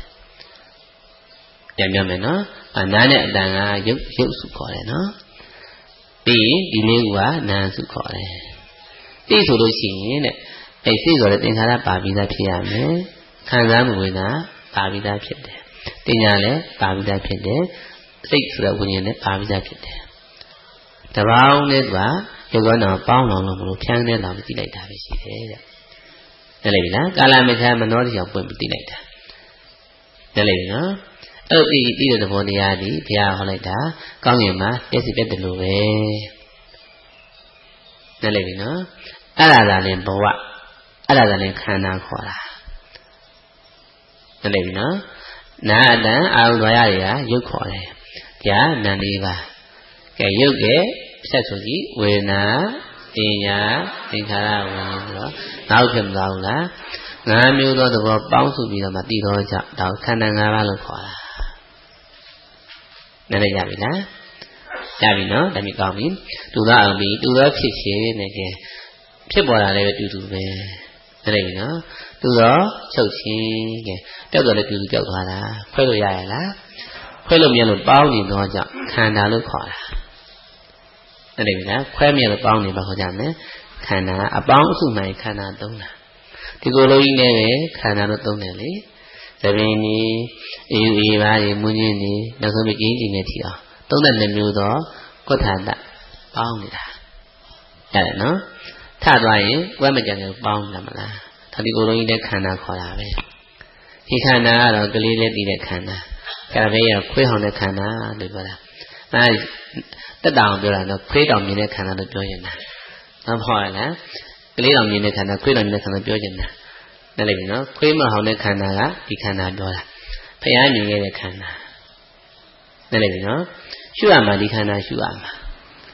ပြန်ပြောမယ်နော်အနားနဲ့အတန်ကရုပ်ရုပ်စုခေါ်တယ်နော်ပြီးရင်ဒီလေးကနာမ်စုခေါ်တယ်သိဆိုလို့ရှိရင်တဲ့အဲ့သိဆိုတဲ့သင်္ခါရပါပြီးသားဖြစ်ရမယ်ခံစားမှုဝေဒနာပါပြီးသားဖြစ်တယ်တင်ညာလည်းပါပြီးသားဖြစ်တယ်စိတ်ဆိုတဲ့ဝိညာဉ်လည်းပါပြီးသားဖြစ်တယ်တပေါင်းနဲ့ကရုပ်ကောနာပေါင်းအောင်လို့မလို့ဖြန်းနေတာမသိလိုက်တာပဲရှိတယ်တဲ့နားလည်ပြီလားကာလမချာမနှောတိအောင်ပွင့်ပြီးသိလိုက်တာနားလည်ပြီနော်အဲ့ဒီဒီတဲ့သဘောတရားဒီဘုရားဟောလိုက်တာကောင်းငင်မှာပြည့်စုံပြတ်တယ်လို့ပဲနားလည်ပြီနော်အဲ့ဒါသာလည်းဘဝအဲ့ဒါသာလည်းခန္ဓာခေါ်တာနားလည်ပြီနော်နာအတန်အာရုံတော်ရတွေကရုပ်ခေါ်တယ်ဗျာနာလေးပါကဲရုပ်ကဆက်ဆိုကြည့်ဝေဒနာတင်ညာသင်္ခါရဝိညာဉ်ဆိုတော့နောက်ဖြစ်မသွားဘူးလားငါးမျိုးသောသဘောပေါင်းစုပြီးတော့မှတည်တော်ကြောင့်ဒါခန္ဓာ၅ပါးလို့ခေါ်တာနားလည်ကြပြီလားကြပြီနော်ဒါမျိုးကောင်းပြီတူသောအောင်ပြီတူသောဖြစ်ခြင်းနဲ့ကဲဖြစ်ပေါ်လာလည်းပဲတူတူပဲနားလည်ပြီနော်တူသောချုပ်ခြင်းကဲပျောက်တော့လည်းတူတူပျောက်သွားတာခွဲလို့ရရလားခွဲလို့မြင်လို့ပေါင်းနေတော့ကြောင့်ခန္ဓာလို့ခေါ်တာနားလည်ပြီလားခွဲမြင်လို့ပေါင်းနေပါခေါ်ကြမယ်ခန္ဓာအပေါင်းအစုနိုင်ခန္ဓာသုံးတာဒီကိုယ်လုံးကြီးနဲ့ပဲခန္ဓာလို့သုံးတယ်လေသဘင်ကြီးအေးအေးပါးကြီးမွန်းချင်းကြီးနောက်ဆုံးပြီးကျင်းကျင်းနဲ့ထီအောင်သုံးတဲ့မျိုးသောကုဋ္ဌာတပေါင်းနေတာရတယ်နော်ထသွားရင်ဝဲမကြံလို့ပေါင်းတယ်မလားဒါဒီကိုယ်လုံးကြီးတဲ့ခန္ဓာခေါ်တာပဲဒီခန္ဓာကတော့ကလေးလေးပြီးတဲ့ခန္ဓာကဲဘေးရခွေးဟောင်တဲ့ခန္ဓာလို့ပြောတာအဲတက်တောင်ပြောတာတော့ခွေးတောင်မြင်တဲ့ခန္ဓာလို့ပြောရင်လားမဟုတ်လားကလေးတောင်မြင်တဲ့ခန္ဓာခွေးတောင်မြင်တဲ့ခန္ဓာပြောရင်လားနားလည်ပြီနော်ခွေးမဟောင်တဲ့ခန္ဓာကဒီခန္ဓာပြောတာဖျားမြင်ခဲ့တဲ့ခန္ဓာနားလည်ပြီနော်ရှုရမှာဒီခန္ဓာရှုရမှာ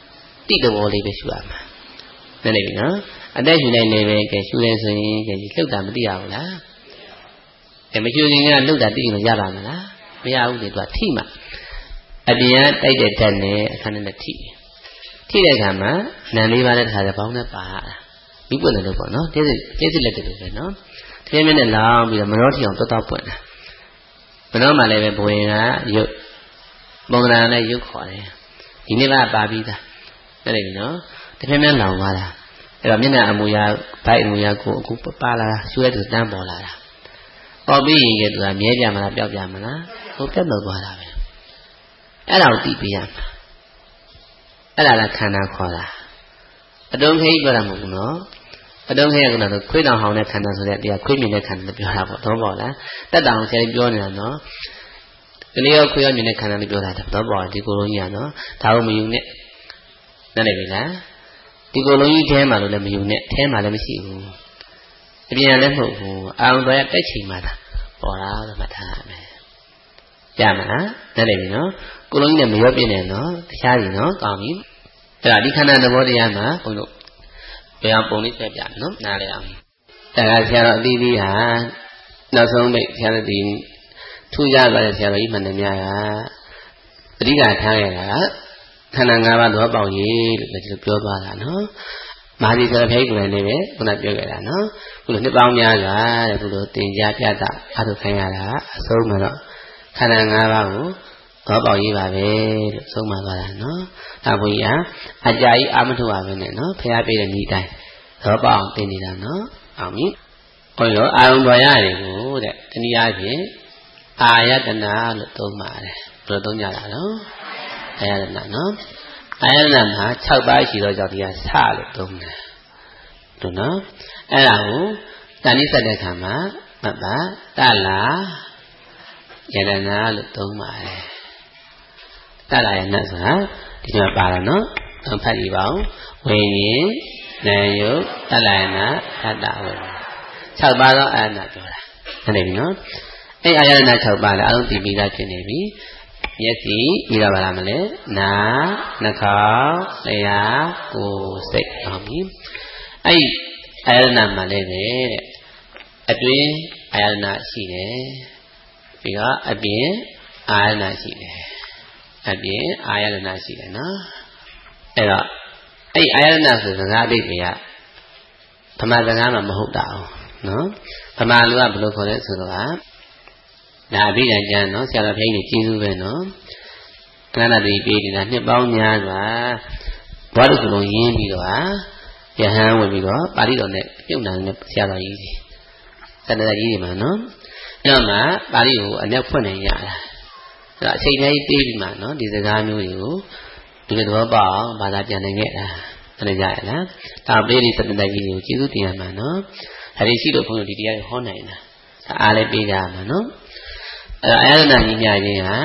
တိတဘောလေးပဲရှုရမှာနားလည်ပြီနော်အသက်ရှုနိုင်နေပဲကဲရှုလဲဆိုရင်ကဲလှုပ်တာမသိရဘူးလားကဲမရှုရင်ကလှုပ်တာသိရင်ရပါမလားမရဘူးလေသူကထိမှအပြင်ကတိုက်တဲ့ဓာတ်နဲ့အခန်းနဲ့ထိထိတဲ့အခါမှာနံလေးပါးနဲ့တစ်ခါတည်းပေါင်းနဲ့ပါရတာမိပွင့်တယ်လို့ပေါ့နော်ကျဲစစ်ကျဲစစ်လက်တယ်လို့ပဲနော်တကယ်နဲ့လောင်းပြီးတော့မနှောထီအောင်တောက်တောက်ပွင့်တာမနှောမှလည်းပဲဘဝင်ကရုပ်ပုံသဏ္ဍာန်နဲ့ရုပ်ခေါ်တယ်ဒီနေ့ကပါပြီးသားတဲ့လေနော်တကယ်နဲ့လောင်သွားတာအဲ့တော့မျက်နှာအမူအရာဘိုက်အမူအရာကိုအခုပါလာတာရွှဲတူတန်းပေါ်လာတာပေါ်ပြီးရင်ကသူကမြဲပြမလားပျောက်ပြမလားဟိုပြတ်တော့သွားတာပဲအဲ့ဒါကိုသိပေးရမှာအဲ့ဒါကခန္ဓာခေါ်တာအတုံးခိပြောတာမဟုတ်ဘူးနော်အတုံးခိကတော့ခွေးတောင်ဟောင်းတဲ့ခန္ဓာဆိုတဲ့တရားခွေးမြင်တဲ့ခန္ဓာလို့ပြောတာပေါ့တော့ပေါ့လားတက်တောင်ဆရာကြီးပြောနေတာနော်ကလေးရောခွေးရောမြင်တဲ့ခန္ဓာလို့ပြောတာတော့ပေါ့ဒီကိုလုံးကြီးကနော်ဒါကိုမယူနဲ့နားလည်ပြီလားဒီကိုလုံးကြီးထဲမှာလို့လည်းမယူနဲ့ထဲမှာလည်းမရှိဘူးအပြင်လည်းမဟုတ်ဘူးအာရုံတော်ရတက်ချိန်မှာပေါ်လာတော့မှတ်ထားရမယ်ရမလားနားလည်ပြီနော်ကိုလုံးကြီးနဲ့မရောပြည့်နဲ့နော်တခြားကြီးနော်ကောင်းပြီအဲ့ဒါဒီခန္ဓာသဘောတရားမှာဘုန်းတို့ဘယ်အောင်ပုံလေးဆက်ပြနော်နားလည်အောင်ဒါကဆရာတော်အသီးသီးဟာနောက်ဆုံးမိတ်ဆရာတော်ဒီထူးခြားသွားတဲ့ဆရာတော်ကြီးမှန်တယ်များကအဓိကထားရတာခန္ဓာ၅ပါးသဘောပေါက်ရေးလို့ဒီလိုပြောသွားတာနော်မဟာဒီဆရာဖိတ်ကိုလည်းပဲခုနပြောခဲ့တာနော်ခုလိုနှစ်ပေါင်းများစွာတဲ့ခုလိုတင်ကြားပြတာအားထုတ်ခိုင်းရတာအဆုံးမှာတော့ခန္ဓာ၅ပါးကိုသဘောပေါက်ရေးပါပဲလို့ဆုံးမသွားတာနော်ဒါဘုရားအကြာကြီးအာမထုတ်ပါပဲနဲ့နော်ဖျားပြတဲ့ဤတိုင်းသဘောပေါက်အောင်တင်နေတာနော်အောင်ပြီဟောရောအာယုံတော်ရတယ်ကိုတဲ့တနည်းအားဖြင့်အာယတနာလို့သုံးပါတယ်ဘယ်လိုသုံးကြတာနော်အာယတနာနော်အာယတနာမှာ၆ပါးရှိတော့ကြောင့်ဒီကစလို့သုံးတယ်တို့နော်အဲ့ဒါကိုတဏှိဆက်တဲ့ခါမှာမှတ်ပါတလာယတနာလို့သုံးပါတယ်တလာယနာဆိုတာဒီမှာပါတာနော်ဖတ်ကြည့်ပါဦးဝိညာဉ်နာယုတ်တလာယနာသတ္တဝေ၆ပါးသောအာယတနာပြောတာဟုတ်တယ်ပြီနော်အဲ့အာယတနာ၆ပါးလည်းအလုံးသိပြီးသားဖြစ်နေပြီမျက်စိပြီးတော့ပါလားမလဲနာနှာခေါင်းလျှာကိုယ်စိတ်ဟုတ်ပြီအဲ့အာယတနာမှာလည်းပဲအတွင်းအာယတနာရှိတယ်ပြီးတော့အပြင်အာယတနာရှိတယ်အပြင်အာယတနာရှိတယ်နော်အဲ့တော့အဲ့အာယတနာဆိုစကားအဓိပ္ပာယ်ကဗမာစကားမှာမဟုတ်တာအောင်နော်ဗမာလူကဘယ်လိုခေါ်လဲဆိုတော့ဒါအဘိဓမ္မာကျမ်းနော်ဆရာတော်ဘုရားကြီးကျေးဇူးပဲနော်ခဏတည်းပြေးနေတာနှစ်ပေါင်းများစွာဘဝတစ်ခုလုံးရင်းပြီးတော့ယဟန်ဝင်ပြီးတော့ပါဠိတော်နဲ့ပြုတ်နိုင်တဲ့ဆရာတော်ကြီးကြီးသတ္တရာကြီးတွေမှာနော်အဲ့တော့မှပါဠိကိုအနက်ဖွင့်နေရတာအဲ့တော့အချိန်တိုင်းပြေးပြီးမှနော်ဒီစကားမျိုးတွေကိုဒီလိုတော့ပေါ့ဘာသာပြန်နိုင်ခဲ့တာအဲ့ဒါကြရလားဒါပေးဒီသတ္တရာကြီးတွေကိုကျေးဇူးတင်ရမှာနော်ဒါတွေရှိလို့ဘုန်းကြီးဒီတရားကိုဟောနိုင်တာအားလည်းပေးကြရမှာနော်အဲ့အာယတနာကြီးများခြင်းဟာ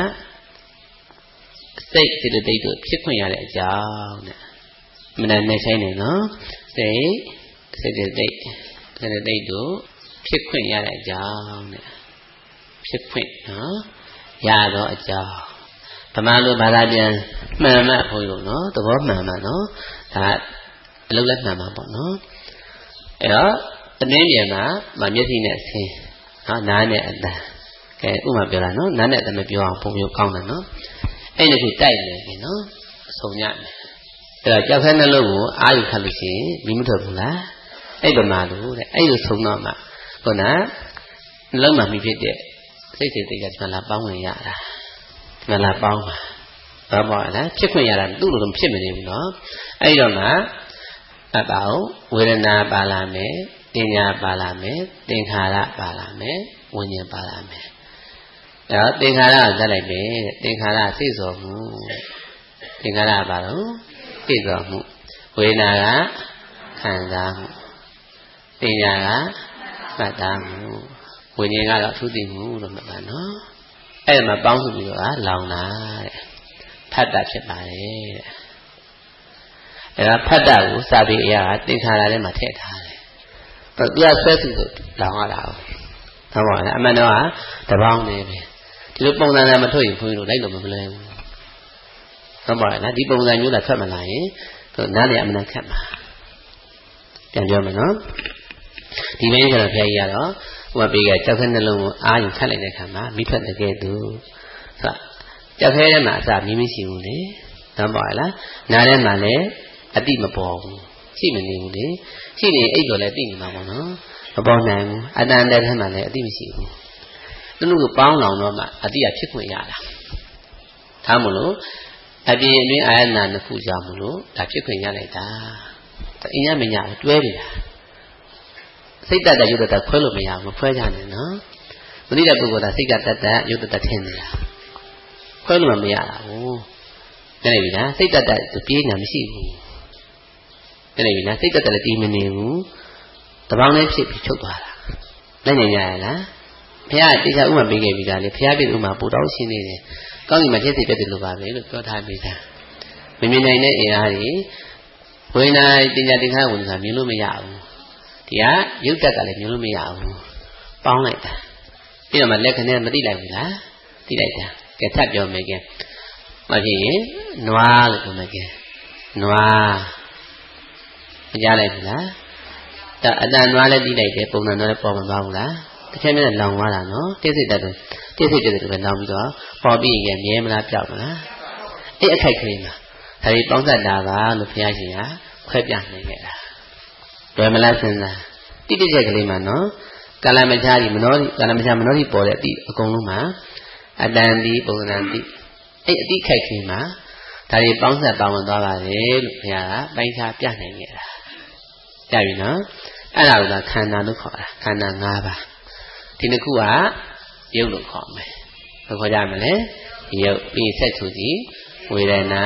စိတ်စိတ္တိတို့ဖြစ်ခွင့်ရတဲ့အကြောင်းတဲ့မနနဲ့ဆိုင်နေနော်စိတ်စိတ္တိစိတ္တိတို့ဖြစ်ခွင့်ရတဲ့အကြောင်းတဲ့ဖြစ်ခွင့်နော်ရတော့အကြောင်းဗမာလိုဘာသာပြန်မှန်မှဘုန်းကြီးတို့နော်သဘောမှန်မှနော်ဒါအလုပ်လက်မှန်မှပေါ့နော်အဲ့တော့တနည်းပြန်မှာမမျက်စိနဲ့ဆင်းနော်နားနဲ့အတန်ကဲဥပမာပြောတာနော်နားနဲ့အတန်မပြောအောင်ဘုံမျိုးကောင်းတယ်နော်အဲ့ဒီခုတိုက်နေပြီနော်အဆုံညမယ်အဲ့တော့ကြောက်ခဲနှလုံးကိုအာရုံခတ်လို့ရှိရင်မိမထွက်ဘူးလားအဲ့ဗမာလိုတဲ့အဲ့လိုဆုံတော့မှခုနနှလုံးမှာမိဖြစ်တဲ့စိတ်စိတ်တွေကဒီမှာလာပေါင်းဝင်ရတာဒီမှာလာပေါင်းပါဘာပေါ့လဲဖြစ်ခွင့်ရတာသူ့လိုတော့ဖြစ်မနေဘူးနော်အဲ့တော့မှအပေါင်းဝေဒနာပါလာမယ်ပညာပါလာမယ်သင်္ခါရပါလာမယ်ဝိညာဉ်ပါလာမယ်အဲတော့သင်္ခါရကိုဇက်လိုက်တယ်သင်္ခါရစိတ်စောမှုသင်္ခါရပါတော့စိတ်စောမှုဝေဒနာကခံစားမှုပညာကမှတ်သားမှုဝိညာဉ်ကတော့အထူးသိမှုလို့မှတ်ပါနော်အဲ့ဒါမှပေါင်းစုပြီးတော့လောင်တာတဲ့ဖတ်တာဖြစ်ပါတယ်တဲ့အဲ့ဒါဖတ်တာကိုစာပေအရာကသင်္ခါရထဲမှာထည့်ထားတယ်သူကဆွဲစုလို့လောင်ရတာဟုတ်ပါလားအမှန်တော့တပေါင်းနေပဲဒီလိုပုံစံနဲ့မထွက်ရင်ခွင်းလို့လိုက်လို့မလွယ်ဘူးဟုတ်ပါလားဒီပုံစံမျိုးလာထွက်မလာရင်သူနားလေအမှန်ခက်မှာပြန်ပြောမယ်နော်ဒီမင်းကျတော့ဖျားကြီးကတော့ဟိုကပေးကကြောက်ခဲနှလုံးကိုအားယူခတ်လိုက်တဲ့ခါမှာမိဖက်တကယ်သူဆိုကြောက်ခဲထဲမှာအစာမီးမရှိဘူးလေတော့ပါလားနားထဲမှာလည်းအတိမပေါ်ဘူးရှိမနေဘူးလေရှိနေအိတ်တော့လည်းသိနေမှာပေါ့နော်မပေါ်နိုင်ဘူးအတန်တဲ့ထဲမှာလည်းအတိမရှိဘူးသူတို့ကပေါင်းလောင်တော့မှအတိကဖြစ်ခွင့်ရတာဒါမို့လို့အပြင်အတွင်းအာယနာနှစ်ခုကြောင့်မလို့ဒါဖြစ်ခွင့်ရလိုက်တာအင်းရမညာတွဲနေတာစိတ်တတ်တဲ့ရုပ်တတ်ခွဲလို့မရဘူးမခွဲကြနဲ့နော်မသိတဲ့ပုဂ္ဂိုလ်ကစိတ်ကတတ်တဲ့ရုပ်တတ်ထင်နေတာခွဲလို့မရတာဘူးတဲ့ပြီလားစိတ်တတ်တဲ့ပြေးညာမရှိဘူးတဲ့ပြီလားစိတ်တတ်တဲ့ပြေးမနေဘူးတပေါင်းလေးဖြစ်ပြီးချုပ်သွားတာလက်ညင်ရရလားဘုရားတရားဥမာပေးခဲ့ပြီးသားလေဘုရားပြည့်ဥမာပို့တော့ရှင်းနေတယ်ကောင်းကင်မှာဖြစ်စေပြတ်တယ်လို့ပါပဲလို့ပြောထားပြီးသားမမြင်နိုင်တဲ့အင်အားတွေဝိညာဉ်တင်ညာတင်ခါဝင်တာမြင်လို့မရဘူးဒီကရုပ်တက်ကလည်းမြင်လို့မရဘူးပေါင်းလိုက်တာပြီးတော့မှလက်ခနဲ့မသိလိုက်ဘူးလားသိလိုက်တာကဲထပ်ပြောမယ်ကဲမဖြစ်ရင်နွားလို့ပြောမယ်ကဲနွားမကြားလိုက်ဘူးလားဒါအတန်နွားလည်းသိလိုက်တယ်ပုံစံနွားလည်းပေါ်မသွားဘူးလားတစ်ချက်နဲ့လောင်သွားတာနော်တိစိတ်တတ်တယ်တိစိတ်တတ်တယ်ပဲလောင်ပြီးတော့ပေါ်ပြီးရင်မြဲမလားပြောက်မလားအဲ့အခိုက်ကလေးမှာဒါဒီပေါင်းသက်တာပါလို့ဘုရားရှင်ကခွဲပြနိုင်ခဲ့တာတွေ့မလားစဉ်းစားတိတိကျကျကလေးမှာနော်ကာလမချာဒီမနောဒီကာလမချာမနောဒီပေါ်တဲ့အတိအကုန်လုံးမှာအတန်ဒီပုံစံတိအဲ့အတိခိုက်ကလေးမှာဒါဒီပေါင်းသက်ပါဝင်သွားပါတယ်လို့ဘုရားကပိုင်းခြားပြနိုင်ခဲ့တာကြပြီနော်အဲ့ဒါကခန္ဓာလို့ခေါ်တာခန္ဓာ၅ပါးဒီနှစ်ခုကရုပ်လို့ခေါ်မယ်ဘယ်ခေါ်ကြမလဲရုပ်ပြီးဆက်သူစီဝေဒနာ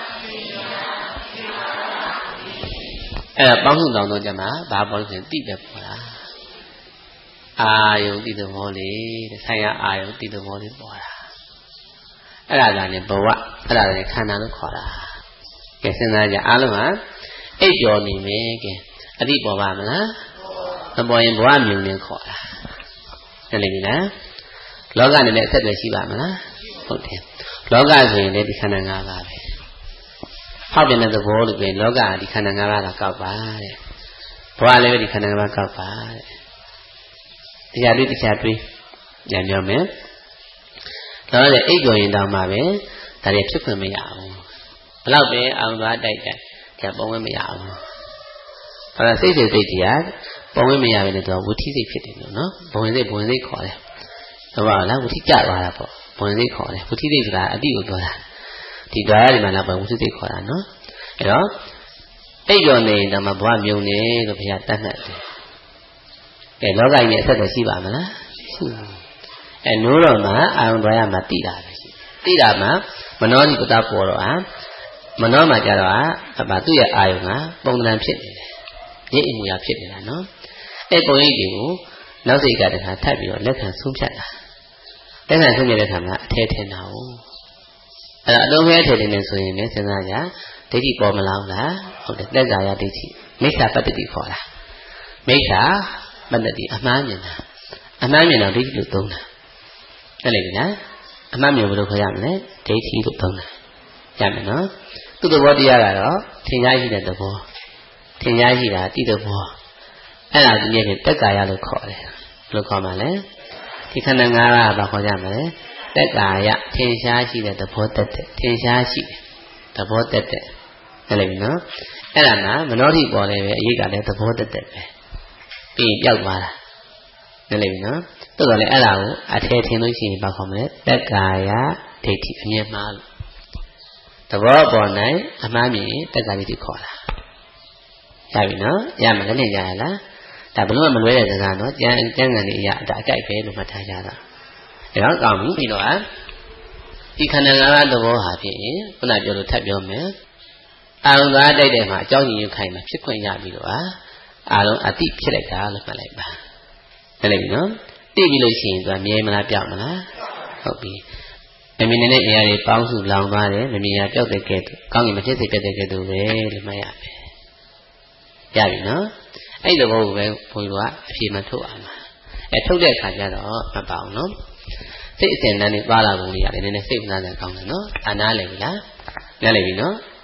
အဲ့ဒါပေါင်းစုတောင်တော့ကြမှာဘာပေါ်လို့ဆိုရင်တိပဲပေါ်တာအာယုတိသဘောလေးတဲ့ဆိုင်ရအာယုတိသဘောလေးပေါ်တာအဲ့ဒါကလည်းဘဝအဲ့ဒါလည်းခန္ဓာလို့ခေါ်တာကဲစဉ်းစားကြအားလုံးကအိပ်ပျော်နေမယ်ကဲအတိပေါ်ပါမလားမပေါ်ရင်ဘဝမြုံနေခေါ်တာတယ်လေနော်လောကနဲ့လည်းအဆက်အသွယ်ရှိပါမလားဟုတ်တယ်လောကဆိုရင်လည်းဒီခန္ဓာ၅ပါးပဲဟောက်တဲ့သဘောလို့ပြောရင်လောကကဒီခန္ဓာ၅ပါးကကောက်ပါတဲ့ဘဝလည်းပဲဒီခန္ဓာ၅ပါးကောက်ပါတဲ့တရားတွေးတရားတွေးညံ့ညောမယ်ဒါတော့အိတ်ကြော်ရင်တောင်မှပဲဒါတွေဖြစ်ခွင့်မရဘူးဘလောက်ပဲအောင်သွားတိုက်တိုက်ဒါပုံဝင်မရဘူးဟောတာစိတ်စိတ်စိတ်တရားပုံဝင်မရပဲလေတော့ဝဋ္ဌိစိတ်ဖြစ်တယ်လို့နော်ဘဝင်စိတ်ဘဝင်စိတ်ခေါ်တယ်ဟုတ်ပါလားဝဋ္ဌိကြသွားတာပေါ့ဘဝင်စိတ်ခေါ်တယ်ဝဋ္ဌိစိတ်ဆိုတာအတိကိုပြောတာဒီဓာတ်တွေမှာလည်းဝဋ္ဌိစိတ်ခေါ်တာနော်အဲ့တော့အိပ်ကျော်နေရင်တော့ဘဝမြုံနေလို့ဘုရားတတ်မှတ်တယ်ကဲလောကကြီးနဲ့အဆက်အသွယ်ရှိပါမလားရှိအဲနိုးတော့မှအာရုံတော်ရမှာတိတာပဲရှိတိတာမှမနောဒီပတပေါ်တော့ဟာမနောမှာကြတော့ဟာဗာသူ့ရဲ့အာယုံကပုံသဏ္ဍာန်ဖြစ်နေတယ်ဒီအမှုရာဖြစ်နေတာနော်အဲ့ပုံရိပ်တွေကိုနောက်စိတ်ကတခါထပ်ပြီးတော့လက်ခံဆုံးဖြတ်တာလက်ခံဆုံးဖြတ်တဲ့အခါမှာအထဲထင်တာ哦အဲ့အလုံးမဲထဲနေနေဆိုရင်လည်းစဉ်းစားကြဒိဋ္ဌိပေါ်မလားလားဟုတ်တယ်သက်သာရဒိဋ္ဌိမိစ္ဆာပတ္တိခေါ်တာမိစ္ဆာပတ္တိအမှားမြင်တာအမှားမြင်တော့ဒိဋ္ဌိလို့သုံးတာဟုတ်လေဗျာအမှားမြင်ဘယ်လိုခေါ်ရမလဲဒိဋ္ဌိလို့သုံးတာရမယ်နော်သူ့သဘောတရားကတော့ထင်ရှားရှိတဲ့သဘောထင်ရှားရှိတာတိသဘောအဲ့ဒါဒီနေ့တက်ကာယလို့ခေါ်တယ်ဘယ်လိုခေါ်မှာလဲဒီခန္ဓာ၅ပါးဘာခေါ်ကြမလဲတက်ကာယထင်ရှားရှိတဲ့သဘောတက်တဲ့ထင်ရှားရှိတယ်သဘောတက်တဲ့ဟုတ်လေနော်အဲ့ဒါကမနောတိပေါ်လည်းပဲအရေးကလည်းသဘောတက်တဲ့ပဲပြီးပြောက်သွားတာဟုတ်လေနော်တော်တော်လည်းအဲ့ဒါကိုအထည်ထင်လို့ရှိရင်ဘာခေါ်မလဲတက်ကာယဒိဋ္ဌိအမြင်မှားလို့သဘောပေါ်၌အမှားမြင်တက်ကာယဒိဋ္ဌိခေါ်တာရပြီနော်ရမှာလည်းရရလားဒါဘလို့မလွဲတဲ့စကားနော်ကျန်ကျန်ကန်လေးအရာဒါအကြိုက်ပဲလို့မှတ်ထားကြတာအဲတော့ကောင်းပြီပြီးတော့ဒီခန္ဓာ၅ပါးသဘောဟာဖြင့်ခုနပြောလို့ထပ်ပြောမယ်အာရုံသားတိုက်တဲ့မှာအကြောင်းရင်းခိုင်မှာဖြစ်ခွင့်ရပြီးတော့အာရုံအတိဖြစ်လိုက်တာလို့မှတ်လိုက်ပါဟုတ်ပြီနော်သိပြီလို့ရှိရင်သူကမြဲမလားပြောက်မလားဟုတ်ပြီမမြင်နေတဲ့အရာတွေပေါင်းစုလောင်သွားတယ်မမြင်ရပြောက်တဲ့ကဲကောင်းကင်မဖြစ်စေပြတ်တဲ့ကဲသူပဲလို့မှတ်ရမယ်ရပြီနော်အဲ့ဒီသဘောကိုပဲဘုန်းကြီးကအဖြေမှထုတ်အောင်ပါအဲထုတ်တဲ့အခါကျတော့မပေါ့အောင်နော်စိတ်အစဉ်တန်းနေပါလာပုံလေးရတယ်နည်းနည်းစိတ်ဝင်စားတယ်ကောင်းတယ်နော်အာနာလည်းပြီလားနားလည်းပြီနော်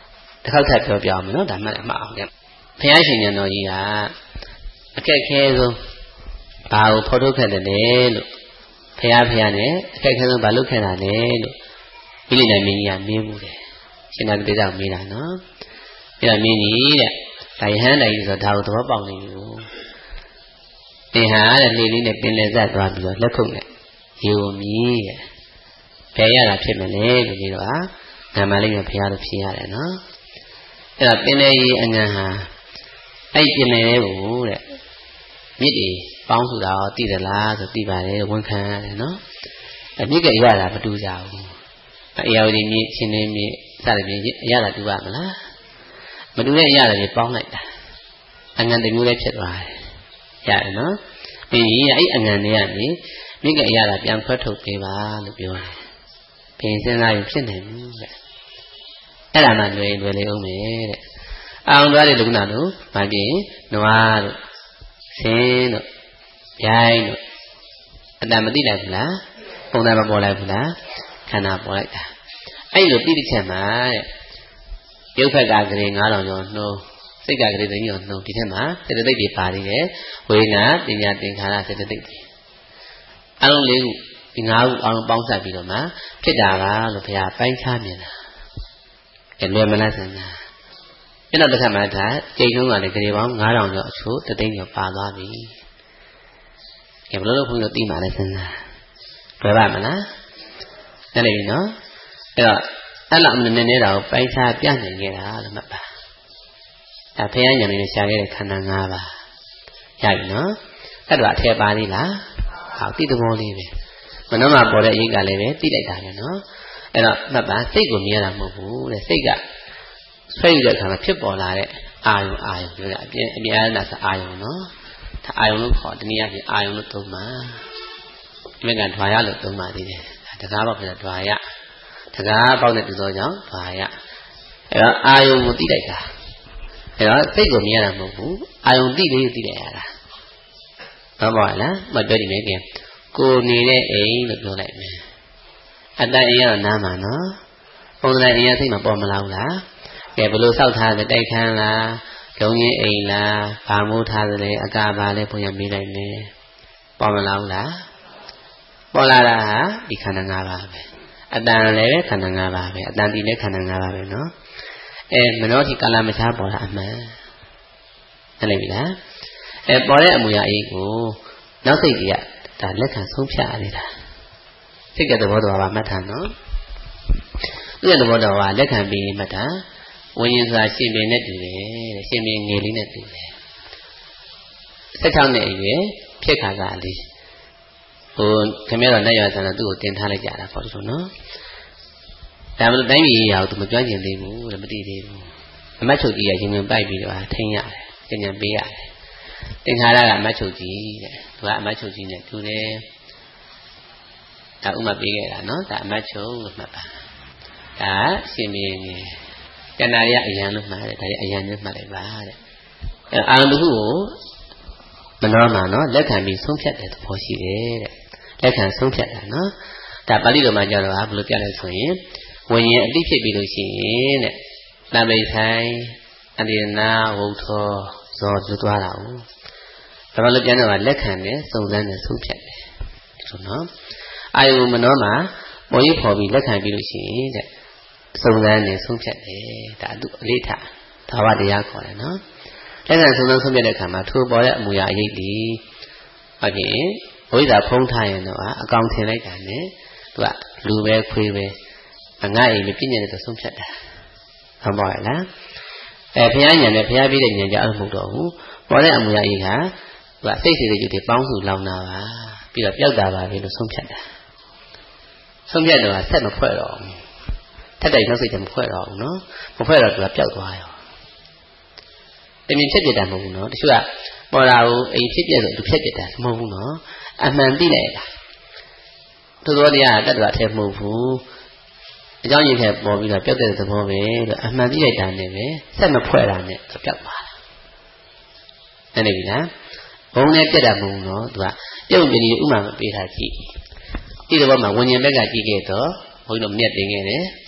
တစ်ခေါက်ထပ်ပြောပြအောင်နော်ဒါမှလည်းမှတ်အောင်ကြဘုရားရှင်ဉာဏ်တော်ကြီးကအခက်ခဲဆုံးဘာကိုဖော်ထုတ်ခဲ့တယ်လဲလို့ဘုရားဖျားနဲ့အခက်ခဲဆုံးဘာလုပ်ခဲ့တာလဲလို့မိလိနိုင်မင်းကြီးကမေးမှုတယ်ရှင်သာတိတောင်မေးတာနော်အဲ့ဒါမင်းကြီးတဲ့ဒါယဟန်တိုင်းဆိုတော့ဒါကိုသဘောပေါက်နေပြီသင်ဟာတဲ့လေလေးနဲ့ပင်လယ်ဆက်သွားပြီးတော့လက်ခုပ်နဲ့ရေုံမြည်တဲ့ဘယ်ရတာဖြစ်မလဲလို့ပြီးတော့နာမလေးနဲ့ဘုရားတို့ဖြေရတယ်နော်အဲ့ဒါပင်လယ်ကြီးအငံဟာအဲ့ပင်လယ်လေးကိုတဲ့မြစ်တွေပေါင်းစုတာရောသိသလားဆိုသိပါတယ်ဝန်ခံရတယ်နော်အမြစ်ကအရတာမတူကြဘူးအရာဝတီမြစ်ချင်းလေးမြစ်စသဖြင့်အရတာတူပါမလားမတူတဲ့အရာတွေပေါင်းလိုက်တာအငံတစ်မျိုးလေးဖြစ်သွားတယ်ရတယ်နော်ပြီးရင်အဲ့အငံတွေကနေမြစ်ကအရတာပြန်ခွဲထုတ်ပေးပါလို့ပြောတယ်ပြင်စဉ်းစားရင်ဖြစ်နေဘူးတဲ့အဲ့ဒါမှလွယ်လွယ်လေးအောင်မယ်တဲ့အောင်သွားတဲ့လူကနာတို့ဗာပြင်နွားတို့ဆင်းတို့ဗျိုင်းတို့အတန်မသိလိုက်ဘူးလားပုံစံမပေါ်လိုက်ဘူးလားခန္ဓာပေါ်လိုက်တာအဲ့လိုသိတဲ့ချက်မှာတဲ့ရုပ်ဖက်ကကလေးငါးထောင်ကျော်နှုံးစိတ်ကကလေးသိန်းကျော်နှုံးဒီထက်မှာစေတသိက်တွေပါသေးတယ်ဝေဒနာပညာသင်္ခါရစေတသိက်တွေအလုံးလေးခုဒီငါးခုအောင်ပေါင်းစပ်ပြီးတော့မှဖြစ်တာပါလို့ဘုရားပိုင်းခြားမြင်တာအဲလွယ်မလားစမ်းသားအဲ့တော့တစ်ခါမှဒါကြိမ်လုံးကလည်းကလေးပေါင်းငါးထောင်ကျော်အချို့တသိန်းကျော်ပါသွားပြီအဲဘယ်လိုလုပ်ဖို့လို့သိမှလဲစမ်းသားလွယ်ပါမလားအဲ့ဒါပြီနော်အဲ့တော့အဲ့လောက်နည်းနည်းတော့ပိုင်းခြားပြနိုင်ခဲ့တာလို့မှတ်ပါဒါဘုရားဉာဏ်နဲ့ရှာခဲ့တဲ့ခန္ဓာ၅ပါးရပြီနော်အဲ့တော့အထက်ပါသေးလားဟောသိတဲ့ဘောလေးပဲမနှောမှာပေါ်တဲ့အရေးကလည်းပဲသိလိုက်တာပဲနော်အဲ့တော့မှတ်ပါစိတ်ကိုမြင်ရတာမဟုတ်ဘူးတဲ့စိတ်ကဆွဲယူတဲ့အခါမှာဖြစ်ပေါ်လာတဲ့အာယုံအာယုံပြောတာအပြင်အပြင်အားနာစအာယုံနော်ဒါအာယုံလို့ခေါ်တနည်းအားဖြင့်အာယုံလို့သုံးပါဒီမဲ့ကဓွာရလို့သုံးပါသေးတယ်တကားပေါက်တဲ့ဓွာရတကားပေါက်တဲ့တူသောကြောင့်ဓွာရအဲ့တော့အာယုံကိုသိလိုက်တာအဲ့တော့စိတ်ကိုမြင်ရတာမဟုတ်ဘူးအာယုံသိလေးသိလိုက်ရတာဟုတ်ပါလားမပြောကြည့်မယ်ကဲကိုနေတဲ့အိမ်လို့ပြောလိုက်မယ်အတ္တအိမ်ကတော့နားမှာနော်ပုံစံအိမ်ရစိတ်မှာပေါ်မလာဘူးလားကဲဘလို့စောက်ထားတဲ့တိုက်ခန်းလားဒုံကြီးအိမ်လားဘာမိုးထားသလဲအကာပါလဲဘုရားမေးလိုက်မယ်ပေါ်မလာဘူးလားပေါ်လာတာဟာဒီခန္ဓာ၅ပါးပဲအတ္တလည်းပဲခန္ဓာ၅ပါးပဲအတ္တတိလည်းခန္ဓာ၅ပါးပဲနော်အဲမနောတိကာလမခြားပေါ်တာအမှန်ဟုတ်ပြီလားအဲပေါ်တဲ့အမူအရာအေးကိုနောက်စိတ်ကြီးကဒါလက်ခံဆုံးဖြတ်ရတာစိတ်ကသဘောတော်ပါမှတ်ထားနော်သူ့ရဲ့သဘောတော်ကလက်ခံပြီးမှတ်တာဝိညာဉ်ဆိုတာရှင်ပင်နဲ့တူတယ်ရှင်ပင်ငယ်လေးနဲ့တူတယ်၁၆နှစ်အရွယ်ဖြစ်ခါကလေးဟိုခင်ဗျားတို့နဲ့ရဆန်တော့သူ့ကိုတင်ထားလိုက်ကြတာပေါ့လို့နော်ဒါမှမဟုတ်တိုင်းပြည်ရအောင်သူမကြွကျင်သေးဘူးလည်းမသိသေးဘူးအမတ်ချုပ်ကြီးကရင်ဝင်ပိုက်ပြီးတော့ထိန်းရတယ်ကျင်ကျင်ပေးရတယ်သင်္ခါရကအမတ်ချုပ်ကြီးတဲ့သူကအမတ်ချုပ်ကြီးနဲ့တူတယ်ဒါဥမာပေးခဲ့တာနော်ဒါအမတ်ချုပ်လို့မှတ်ပါဒါရှင်မင်းကြီးတဏှာရအယံလို့မှတ်တယ်ဒါရအယံနဲ့မှတ်လိုက်ပါတဲ့အဲအာရုံတစ်ခုကိုမနှောမှာနော်လက်ခံပြီးဆုံးဖြတ်တဲ့သဘောရှိတယ်တဲ့လက်ခံဆုံးဖြတ်တာနော်ဒါပါဠိတော်မှာကြတော့ဘယ်လိုပြလဲဆိုရင်ဝိညာဉ်အတိဖြစ်ပြီးလို့ရှိရင်တဲ့တပိဆိုင်အတိနာဝုထောဇောကျွသွားတာဟုတ်ဒါမှလည်းပြန်တော့လက်ခံတယ်စုံစမ်းတယ်ဆုံးဖြတ်တယ်ဆိုနော်အာယုမနောမှာပေါ်ရပေါ်ပြီးလက်ခံပြီးလို့ရှိရင်တဲ့စုံစမ်းတယ်ဆုံးဖြတ်တယ်ဒါအတုအလေးထားဒါဝတရားခေါ်တယ်နော်လက်ခံစုံစမ်းဆုံးဖြတ်တဲ့အခါမှာထိုပေါ်တဲ့အမူအရာအရေးဒီဟုတ်ပြီဝိဇ္ဇာဖုံးထားရင်တော့အကောင်ထင်လိုက်တာနဲ့သူကလူပဲခွေးပဲအငါ့အိမ်ပြည့်ညက်တဲ့ဆုံးဖြတ်တာဟုတ်ပါရဲ့လားအဲဘုရားညာနဲ့ဘုရားပြည့်တဲ့ညာကြအဲ့မဟုတ်တော့ဘူးပေါ်တဲ့အမူအရာကြီးကသူကစိတ်စိတ်တွေတွေပေါင်းစုလောင်တာပါပြီးတော့ပျောက်တာပါပဲလို့ဆုံးဖြတ်တာဆုံးဖြတ်တော့ဆက်မဖွဲ့တော့ဘူးထက်တိုက်နောက်စိတ်ကမဖွဲ့တော့ဘူးနော်မဖွဲ့တော့သူကပျောက်သွားရောတမင်ဖြစ်ပြတာမဟုတ်ဘူးနော်တချို့ကပေါ်တာကိုအိမ်ဖြစ်ပြဆိုသူဖြစ်ပြတာမဟုတ်ဘူးနော်အမှန်သိလိုက်တာသို့သောတရားတတ္တဝါထဲမဟုတ်ဘူးအကြောင်းရင်းထဲပေါ်ပြီးတော့ပျောက်တဲ့သဘောပဲလို့အမှန်သိလိုက်တာနဲ့ပဲဆက်မဖွဲ့တာနဲ့ပျောက်သွားတာအဲ့ဒီလားဘုံနဲ့ပြတ်တာမဟုတ်ဘူးနော်သူကပြုတ်ပြင်းပြီးဥမာမပေးတာကြည့်ဒီတော့မှဝิญဉ်ဘက်ကကြည့်ခဲ့တော့ဘုန်းကြီးတို့မြတ်တင်ခဲ့တယ်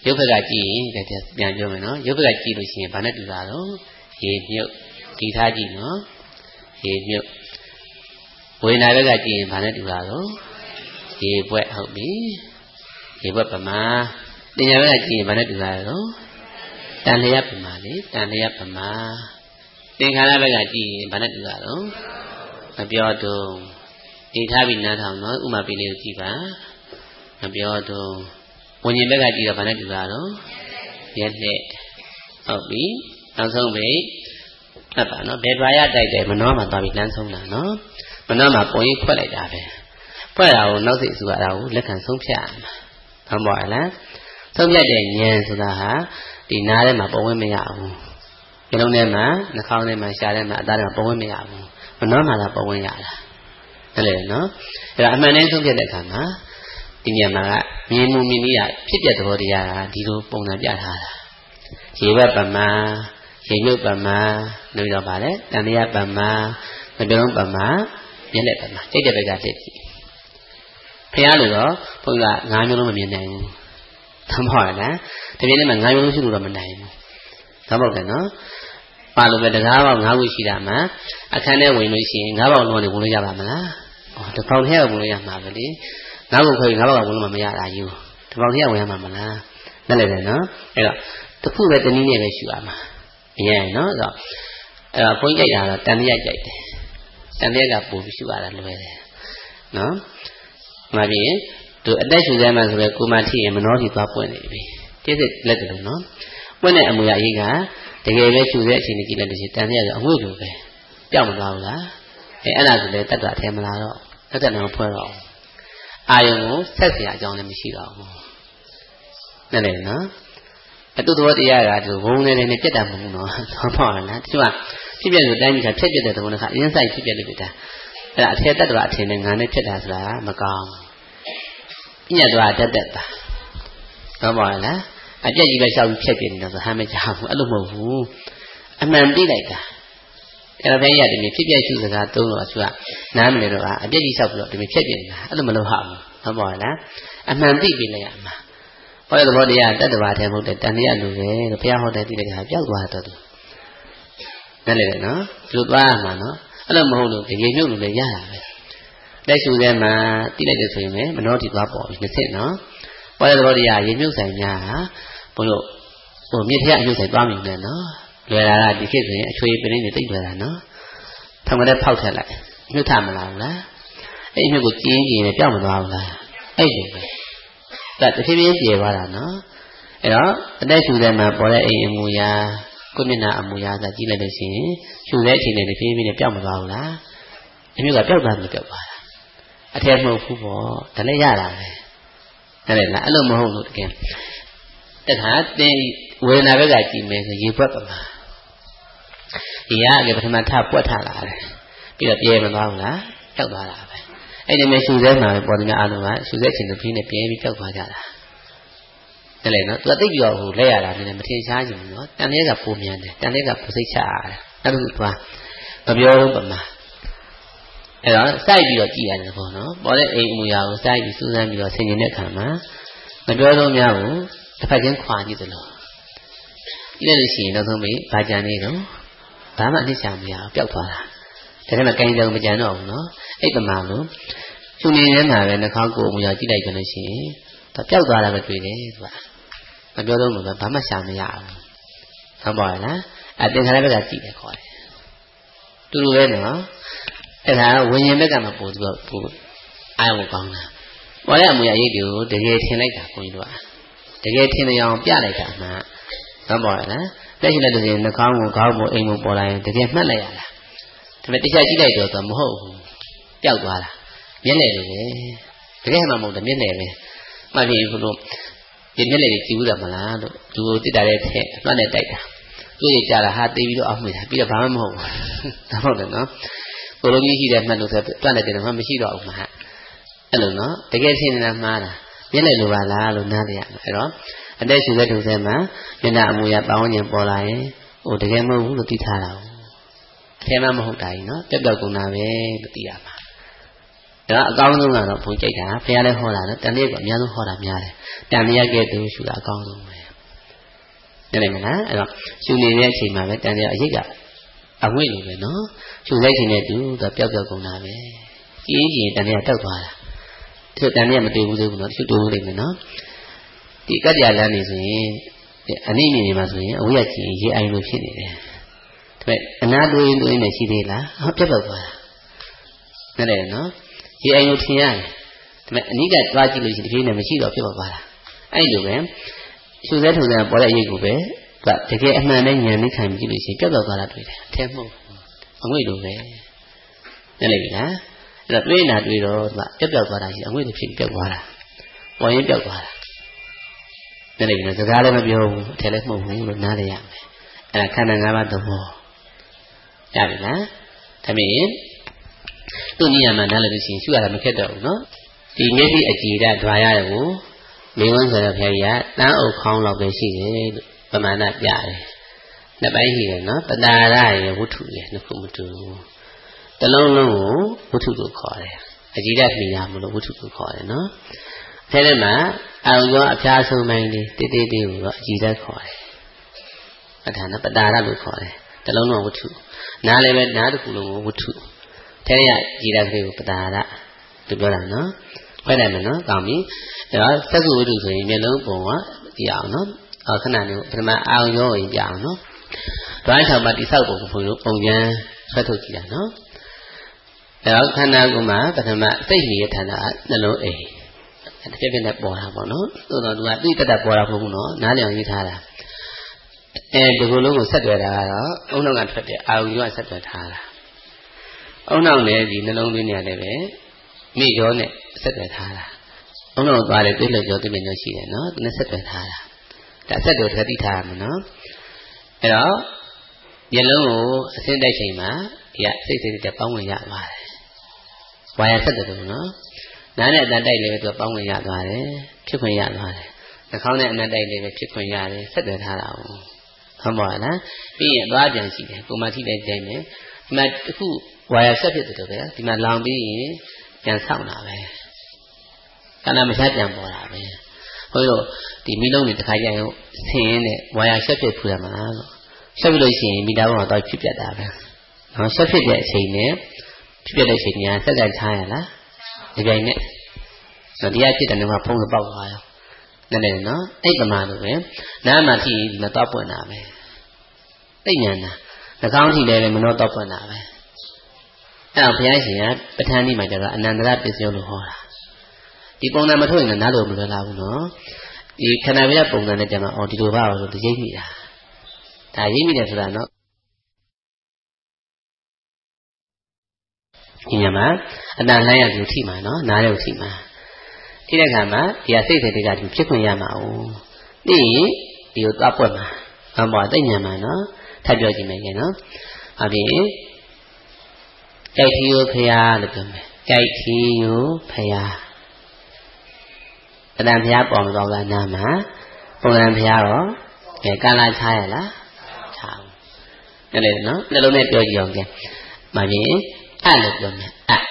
ရုပ်ဘက်ကကြည့်ရင်ပြန်ပြောမယ်နော်ရုပ်ဘက်ကကြည့်လို့ရှိရင်ဘာနဲ့တူတာတော့ရေမြုပ်ဒီထားကြည့်နော်ရေမြုပ်ဝေဒနာဘက်ကကြည့်ရင်ဘာနဲ့တူတာတော့ရေပွက်ဟုတ်ပြီရေပွက်ပမာတင်ညာဘက်ကကြည့်ရင်ဘာနဲ့တူတာတော့တန်လျက်ပမာလေတန်လျက်ပမာသင်္ခါရဘက်ကကြည့်ရင်ဘာနဲ့တူတာတော့မပြောတော့ဒီထားပြီးနားထောင်နော်ဥမာပိလေးကိုကြည့်ပါမပြောတော့ဝิญဉ်ဘက်ကကြည့်တော့ဘာနဲ့တူတာတော့ရက်လက်ဟုတ်ပြီနောက်ဆုံးပဲဖတ်ပါနော်ဘယ်တွာရတိုက်တယ်မနှောမှာသွားပြီးလမ်းဆုံးတာနော်မနှောမှာပုံရိပ်ဖွက်လိုက်တာပဲဖွက်တာကိုနောက်စိတ်ဆိုတာကိုလက်ခံဆုံးဖြတ်ရမှာဟုတ်ပါလားဆုံးဖြတ်တဲ့ဉာဏ်ဆိုတာဟာဒီနားထဲမှာပုံဝင်မရဘူးဒီလုံးထဲမှာနှာခေါင်းထဲမှာရှားထဲမှာအသားထဲမှာပုံဝင်မရဘူးမနှောမှာသာပုံဝင်ရတာဟုတ်လေနော်အဲ့ဒါအမှန်တည်းဆုံးဖြတ်တဲ့အခါမှာဒီညမှာကမြင်မှုမြင်နည်းရဖြစ်တဲ့သဘောတရားကဒီလိုပုံစံပြထားတာရေဘက်ပမာရေမြုပ်ပမာလို့တော့ပါလေတန်တရားပမာမတုံးပမာမျက်လက်ပမာစိတ်တဲ့ဘက်ကလက်ကြည့်ဖះလို့တော့ဘုရားငါးမျိုးလုံးမမြင်နိုင်ဘူးသဘောလားတပြင်းနဲ့မှငါးမျိုးလုံးရှိလို့တော့မနိုင်ဘူးသဘောတယ်နော်ပါလို့ပဲတကားပေါက်ငါးခုရှိတာမှအခန်းထဲဝင်လို့ရှိရင်ငါးပေါက်လုံးနဲ့ဝင်လို့ရပါမလားဩတစ်ပေါက်ထဲဝင်လို့ရမှာပဲလေငါးခုခွဲငါးပေါက်ကဝင်လို့မရတာယူတစ်ပေါက်ထဲဝင်ရမှာမလားနဲ့လည်းတယ်နော်အဲ့တော့တစ်ခုပဲတနည်းနဲ့ပဲရှူရမှာအရင်နော်ဆိုတော့အဲ့တော့ဘုန်းကြီးကြိုက်တာတော့တန်တရားကြိုက်တယ်တန်တရားကပို့ပြီးရှူရတာလွယ်တယ်နော်မှပြင်သူအသက်ရှူစမ်းမှဆိုပဲကိုမထိရင်မနှောထိသွားပွင့်နေပြီတိစစ်လက်တယ်လို့နော်ပွင့်တဲ့အမူအရာကြီးကတကယ်ပဲရှူတဲ့အချိန်ကြီးလိုက်လို့ရှိရင်တန်တရားကအငွေ့လိုပဲပြောက်မသွားဘူးလားအဲအဲ့ဒါဆိုလေတတ်တာထဲမလားတော့တတ်တယ်တော့ဖွဲ့တော့အာယုံကိုဆက်เสียအကြောင်းလည်းမရှိတော့ဘူးနဲ့လေနော်အတူတော်တရားကဒီဝုန်းနေနေနဲ့ပြတ်တာမဟုတ်ဘူးနော်သောပါလားတချို့ကဖြစ်ပြလို့တိုင်းပြီးတာဖြက်ပြတဲ့သဘောနဲ့ခါအရင်ဆိုင်ဖြစ်ပြလို့ပြတာအဲ့ဒါအထက်တတ်တော်အထင်နဲ့ငါနဲ့ဖြစ်တာဆိုတာမကောင်းပြညတ်တော်တတ်တတ်တာသောပါလားအပြက်ကြီးပဲရှောက်ပြီးဖြက်ပြနေတာဆိုဟမ်းမကြဘူးအဲ့လိုမဟုတ်ဘူးအမှန်သိလိုက်တာအဲ့တော့ဘယ်ရတယ်မြေဖြစ်ပြရှုစကားသုံးလို့အချူကနားမလဲတော့အပြက်ကြီးရှောက်ပြီးတော့ဒီမြေဖြက်ပြနေတာအဲ့လိုမလုပ်ဟာဘူးသောပါလားအမှန်သိပြီးလိုက်ရမှာဟောတဲ့သဘောတရားတတ္တဝါထဲမဟုတ်တဲ့တန်တရားလူပဲလို့ဘုရားဟောတဲ့တိတိကပျောက်သွားတော့သူနဲ့လေနော်ဒီလိုသွားရမှာနော်အဲ့လိုမဟုတ်လို့ရေမြုပ်လို့လည်းရတာပဲလက်ရှူထဲမှာတိလိုက်တယ်ဆိုရင်မနှောတိသွားပေါ်ပြီနှစ်ဆင့်နော်ဟောတဲ့သဘောတရားရေမြုပ်ဆိုင်များဟာဘုလို့ဟိုမြစ်ထက်အမြုပ်ဆိုင်သွားမြင်တယ်နော်လွယ်တာကဒီခေတ်ဆိုရင်အချွေပင်းနေတိတ်လွယ်တာနော်ထောင်ကလေးဖောက်ထက်လိုက်မြုပ်ထမလားဘူးလားအဲ့မြုပ်ကိုကျင်းကျင်းနဲ့ပျောက်မသွားဘူးလားအဲ့လိုပဲဒါတဖြည်းဖြည်းပြေသွားတာနော်အဲ့တော့အသက်ရှူတဲ့မှာပေါ်တဲ့အိမ်အမူအရာကိုမျက်နှာအမူအရာသာကြည့်လိုက်လို့ရှိရင်ရှူတဲ့အချိန်နဲ့တဖြည်းဖြည်းနဲ့ပျောက်မသွားဘူးလားအမျိုးကပျောက်သွားတယ်ပျောက်သွားတာအထက်မဟုတ်ဘူးပေါ့ဒါလည်းရတာပဲအဲ့ဒါလားအဲ့လိုမဟုတ်လို့တကယ်တခါတင်ဝေဒနာဘက်ကကြည့်မယ်ဆိုရေပွက်ပါမှာဒီကပထမထပွက်ထလာတယ်ပြီးတော့ပြေမသွားဘူးလားပျောက်သွားတာပဲအဲ့ဒီမဲ့ရှူစဲမှာပေါ်နေအားလုံးကရှူစဲခြင်းတစ်ပြင်းနဲ့ပြင်းပြီးကြောက်သွားကြတာ။ဒါလည်းနော်သူကသိပြီးတော့ဟိုလက်ရတာလည်းမထင်ရှားချင်ဘူးနော်။တန်လေးကပုံမြန်တယ်။တန်လေးကပူစိတ်ချရတယ်။အဲ့လိုသွားမပြောဘူးပမာ။အဲ့တော့စိုက်ပြီးတော့ကြည်ရတယ်ပေါ့နော်။ပေါ်တဲ့အိမ်အမူအရာကိုစိုက်ပြီးစူးစမ်းပြီးတော့ဆင်ခြင်တဲ့အခါမှာမပြောတော့များဘူးတစ်ဖက်ချင်းခွာကြည့်သလို။ဒီလိုလို့ရှိရင်နောက်ဆုံးပြီးဘာကြံနေတော့ဘာမှအနှိမ့်ချမရဘူးပျောက်သွားတာ။ဒါကမှကိုင်းကြုံမကြံတော့ဘူးနော်။အဲ့ပမာလို့ရှုနေနေမှာပဲနှာခေါင်းကိုအမူအရာကြည့်လိုက်ကြလို့ရှိရင်ဒါပျောက်သွားတာပဲတွေ့တယ်သူကမပြောတော့လို့ဘာမှရှာမရဘူးဟုတ်ပါလားအသင်္ခါရဘက်ကကြည့်တယ်ခေါ်တယ်တူတူပဲနော်အဲ့ဒါဝิญဉ်ဘက်ကမှပို့သူကပို့အာရုံကောင်းတာပေါ်တဲ့အမူအရာရိပ်တွေကိုတကယ်ထင်လိုက်တာကိုကြီးတို့ကတကယ်ထင်နေအောင်ပြလိုက်တာမှဟုတ်ပါလားလက်ရှိလက်တွေ့နှာခေါင်းကိုခေါင်းပေါ်အိမ်ပေါ်ပေါ်လာရင်တကယ်မှတ်လိုက်ရတာဒါပေမဲ့တရားကြည့်လိုက်တော့သူမဟုတ်ဘူးပျောက်သွားတာမျက်နယ်လိုပဲတကယ်မှမဟုတ်တယ်မျက်နယ်ပဲမှတ်ပြီးဘုလို့ဒီမျက်နယ်ကြီးကြည့်ဘူးလားမလားလို့သူကိုတိတာတဲ့ထက်အမှတ်နဲ့တိုက်တာသူ့ရကြတာဟာတေးပြီးတော့အောက်မိတာပြီးတော့ဘာမှမဟုတ်ဘူးဒါဟုတ်တယ်နော်ဘုလိုကြီးရှိတဲ့မှတ်လို့ဆိုတွန့်တဲ့တယ်မှမရှိတော့ဘူးမှာအဲ့လိုနော်တကယ်ရှင်းနေတာမှားတာမျက်နယ်လိုပါလားလို့နားလေရမယ်အဲ့တော့အသက်ရှူတဲ့ဒုစဲမှာမျက်နှာအမူအရာပေါင်းခြင်းပေါ်လာရင်ဟိုတကယ်မဟုတ်ဘူးလို့သိထားတာအထဲမှာမဟုတ်တာကြီးနော်ပြက်ပြောက်ကုန်တာပဲလို့သိရမှာဒါအကောင်းဆုံးကတော့ဘုံကြိတ်တာဖះလည်းဟောတာနော်တန်လျက်ကအများဆုံးဟောတာများတယ်တန်လျက်ကဲသူရှုတာအကောင်းဆုံးပဲနားလည်မလားအဲ့တော့ရှုနေတဲ့အချိန်မှာပဲတန်လျက်အရိပ်ကအငွေ့လိုပဲနော်ရှုလိုက်ခြင်းနဲ့တူတော့ပျောက်ပျောက်ကုန်တာပဲကြီးကြီးတန်လျက်တောက်သွားတာသူတန်လျက်မတွေ့ဘူးသေးဘူးနော်ရှုတူလိမ့်မယ်နော်ဒီကတ္တရာလမ်းနေဆိုရင်အနိမ့်နေမှာဆိုရင်အဝိယကြီးရေအိုင်လိုဖြစ်နေတယ်ဒါပေမဲ့အနာတွေးတွေးနေရှိသေးလားဟောပျောက်ပျောက်သွားတာနားလည်နော်ရေအိမ်ကိုထင်ရတယ်ဒါပေမဲ့အနိကသွားကြည့်လို့ရှိရင်ဒီပြင်းနဲ့မရှိတော့ပြတ်သွားတာအဲ့လိုပဲရှုစဲထုံစဲပေါ်တဲ့အရေးကိုပဲသူကတကယ်အမှန်နဲ့ဉာဏ်နဲ့ခံကြည့်လို့ရှိရင်ပြတ်သွားတာတွေ့တယ်အထက်မှုအငွေ့လိုပဲနားလည်ပြီလားအဲ့တော့တွေးနေတာတွေးတော့သူကပြတ်ပြောက်သွားတာရှိအငွေ့လိုဖြစ်ပြတ်သွားတာပေါ်ရင်ပြတ်သွားတာနားလည်ပြီလားစကားလည်းမပြောဘူးအထက်လည်းမှုတ်ဘူးလို့နားလည်ရမယ်အဲ့ဒါခန္ဓာ၅ပါးသဘောရပြီလားဒါပေမဲ့သူ့နေရာမှာနားလည်လို့ရှိရင်ရှုရတာမခက်တော့ဘူးနော်ဒီမျက်စိအကြည်ဓာတ်ဓာရကိုမေဝန်းဆိုတဲ့ဘုရားကြီးကတန်းအုပ်ခေါင်းလောက်ပဲရှိတယ်လို့ပမာဏပြတယ်နှစ်ပိုင်းရှိတယ်နော်ပတာရရဲ့ဝတ္ထုရဲ့နှစ်ခုမတူဘူးတလုံးလုံးကိုဝတ္ထုလို့ခေါ်တယ်အကြည်ဓာတ်မိညာမလို့ဝတ္ထုလို့ခေါ်တယ်နော်အဲဒါမှာအောင်ရောအဖျားဆုံးပိုင်းလေးတိတိတိကိုတော့အကြည်ဓာတ်ခေါ်တယ်အထာနပတာရလို့ခေါ်တယ်တလုံးလုံးဝတ္ထုနားလည်းပဲနားတစ်ခုလုံးကိုဝတ္ထုထဲရကြည်ဓာတ်ကလေးကိုပတာရလို့ပြောတာနော်ခွဲတယ်မယ်နော်ကောင်းပြီဒါတော့သက္ကုဝတ္ထုဆိုရင်မျက်လုံးပုံကကြည့်အောင်နော်အော်ခဏလေးပထမအောင်ရောရင်ပြအောင်နော်ဒွိုင်းထောင်ပါတိဆောက်ပုံကိုဘုရားပုံကျန်းဆွဲထုတ်ကြည့်တာနော်ဒါတော့ခန္ဓာကိုယ်မှာပထမစိတ်ကြီးရဲ့ဌာနကနှလုံးအိမ်တစ်ပြည့်ပြည့်နဲ့ပေါ်တာပေါ့နော်သို့တော့သူကသိတတ်တတ်ပေါ်တာမဟုတ်ဘူးနော်နားလည်အောင်ရေးထားတာအဲဒီလိုလုံးကိုဆက်တွယ်တာကတော့အုံနောက်ကထွက်တဲ့အာယုံကဆက်တွယ်ထားတာအုံနောက်နဲ့ဒီနှလုံးသွင်းနေရတယ်ပဲမိကျော်နဲ့ဆက်တွယ်ထားတာအုံနောက်သွားတယ်သိလို့ကျော်သိမယ်ကျော်ရှိတယ်နော်သူနဲ့ဆက်တွယ်ထားတာဒါဆက်တွယ်သတိထားရမယ်နော်အဲတော့မျက်လုံးကိုအစင်းတိုက်ချိန်မှာဒီကစိတ်စိတ်တက်ပေါင်းဝင်ရပါတယ်ဝါရဆက်တယ်လို့နော်နားနဲ့အတန်တိုက်လည်းပဲသူကပေါင်းဝင်ရသွားတယ်ဖြစ်ခွင့်ရသွားတယ်နှာခေါင်းနဲ့အနံတိုက်လည်းပဲဖြစ်ခွင့်ရတယ်ဆက်တွယ်ထားတာဟုတ်ဟုတ်ပါလားပြီးရင်သွားပြန်ရှိတယ်ကိုမထိတဲ့ကြိုင်နဲ့ဒီမှာတစ်ခုဝါရဆက်ဖြစ်တယ်တော့ပဲဒီမှာလောင်ပြီးရင်ပြန်ဆောက်တာပဲခန္ဓာမချပြန်ပေါ်တာပဲဟိုလိုဒီမိလုံးတွေတစ်ခါကျရင်ဆင်းရင်းနဲ့ဝါရဆက်ဖြစ်ဖူးရမှာလို့ဆက်ပြီးလို့ရှိရင်မိသားစုတော့ဖြစ်ပြတ်တာပဲနော်ဆက်ဖြစ်တဲ့အချိန်နဲ့ဖြစ်ပြတဲ့အချိန်ညာစက္ကန့်ချားရလားဒီကြိုင်နဲ့ဆိုတရားဖြစ်တဲ့နေမှာဖုံးလို့ပေါက်သွားရောနည်းနည်းနော်အဲ့ပမာလို့ပဲနားမှာထိဒီမှာတော့ပွင့်တာပဲသိဉာဏ်နာနှာခေါင်းထိလည်းမနှောတော့ပွင့်တာပဲအဲ့တော့ဘုရားရှင်ကပဋ္ဌာန်းကြီးမှာကျတော့အနန္တရပစ္စယောလို့ဟောတာဒီပုံစံမထုတ်ရင်နားလို့မလွယ်လာဘူးနော်ဒီခန္ဓာပြပုံစံနဲ့ကျမှအော်ဒီလိုပါလို့ရိပ်မိတာဒါရိပ်မိတယ်ဆိုတာနော်ဒီညမှာအတန်လှမ်းရသူထိမှာနော်နားရုပ်ထိမှာထိတဲ့ခါမှာဒီကစိတ်တွေကဒီဖြစ်ခွင့်ရမှာ哦သိရင်ဒီကိုသွားပွက်မှာအမောသိဉာဏ်မှာနော်ထပ်ပြောကြည့်မယ်ခင်နော်ဟာပြီးကြိုက်ထီယိုဖရာလို့ပြောမယ်ကြိုက်ထီယိုဖရာအတန်ဖရာပေါ်မသွားလားနားမှာပုံစံဖရာရောအဲကာလာချားရလားချားတယ်လေနော်နှလုံးနဲ့ပြောကြည့်အောင်ကြမှာပြီးအဲ့လို့ပြောမယ်အဲ့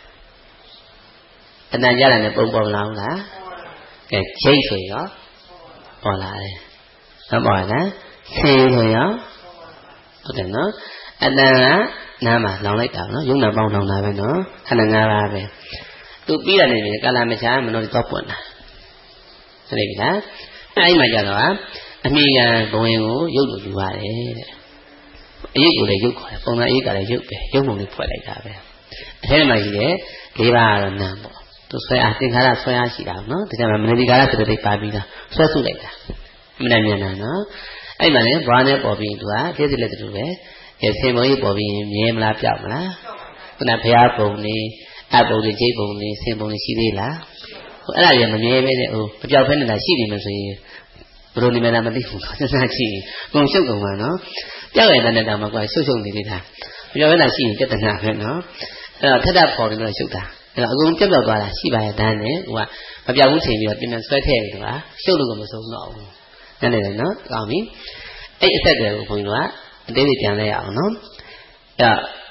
အတန်ကြတာနဲ့ပုံပေါ်လာဘူးလားကဲချိတ်ဆိုရောပေါ်လာတယ်ဟုတ်ပါလားဆင်းဆိုရောဟုတ်တယ်နော်အတန်ကနားမှာလောင်လိုက်တာနော်ယုံနာပေါင်းလောင်တာပဲနော်ခန္ဓာ၅ပါးပဲသူပြီးရနေပြီကာလမချာမလို့တော့ပွင့်တာသိပြီလားအဲ့ဒီမှာကြတော့အမိကဘဝင်ကိုရုပ်လို့ယူပါတယ်တဲ့အရေးကိုလည်းရုပ်ခေါ်တယ်ပုံစံအရေးကလည်းရုပ်ပဲရုပ်ပုံလေးဖွဲ့လိုက်တာပဲအထဲမှာရှိတဲ့လေးပါးကတော့နာမ်ပေါ့သူဆွဲအားသင်္ခါရဆွဲအားရှိတာနော်ဒါကြောင့်မနတိကာရသတ္တိပါပြီးသားဆွဲဆုလိုက်တာအမှန်တည်းမြန်တာနော်အဲ့မှာလည်းဘွားနဲ့ပေါ်ပြီးသူကပြည့်စုံလက်တူပဲအဲဆင်ပုံကြီးပေါ်ပြီးမြဲမလားပြောက်မလားခုနဘုရားပုံလေးအပုံလေးကျိတ်ပုံလေးဆင်ပုံလေးရှိသေးလားဟိုအဲ့ဒါကြီးမမြဲပဲတဲ့ဟိုမပြောက်ဖဲနေတာရှိနေလို့ဆိုရင်ဘယ်လိုနေမလဲမသိဘူးစဉ်းစားကြည့်ကုန်ရှုပ်ကုန်ပါနော်ပြောက်ရတဲ့တောင်မှကွာရှုပ်ရှုပ်နေသေးတာမပြောက်ဖဲနေတာရှိရင်ပြဿနာပဲနော်အဲ့တော့ထက်ထပေါ်နေတော့ရှုပ်တာအဲ့တော့အကုန်ပြတ်ပြောက်သွားတာရှိပါရဲ့တန်းနဲ့ဟိုကမပြောက်ဘူးချိန်ပြီးတော့ပြင်ပြန်ဆွဲထည့်ပြီးတော့ရှုပ်လို့ကမဆုံးတော့ဘူးနည်းနည်းလေးနော်ကောင်းပြီအဲ့အဆက်တွေကိုဘုန်းကြီးတို့ကအသေးသေးပြန်လဲရအောင်နော်အဲ့တော့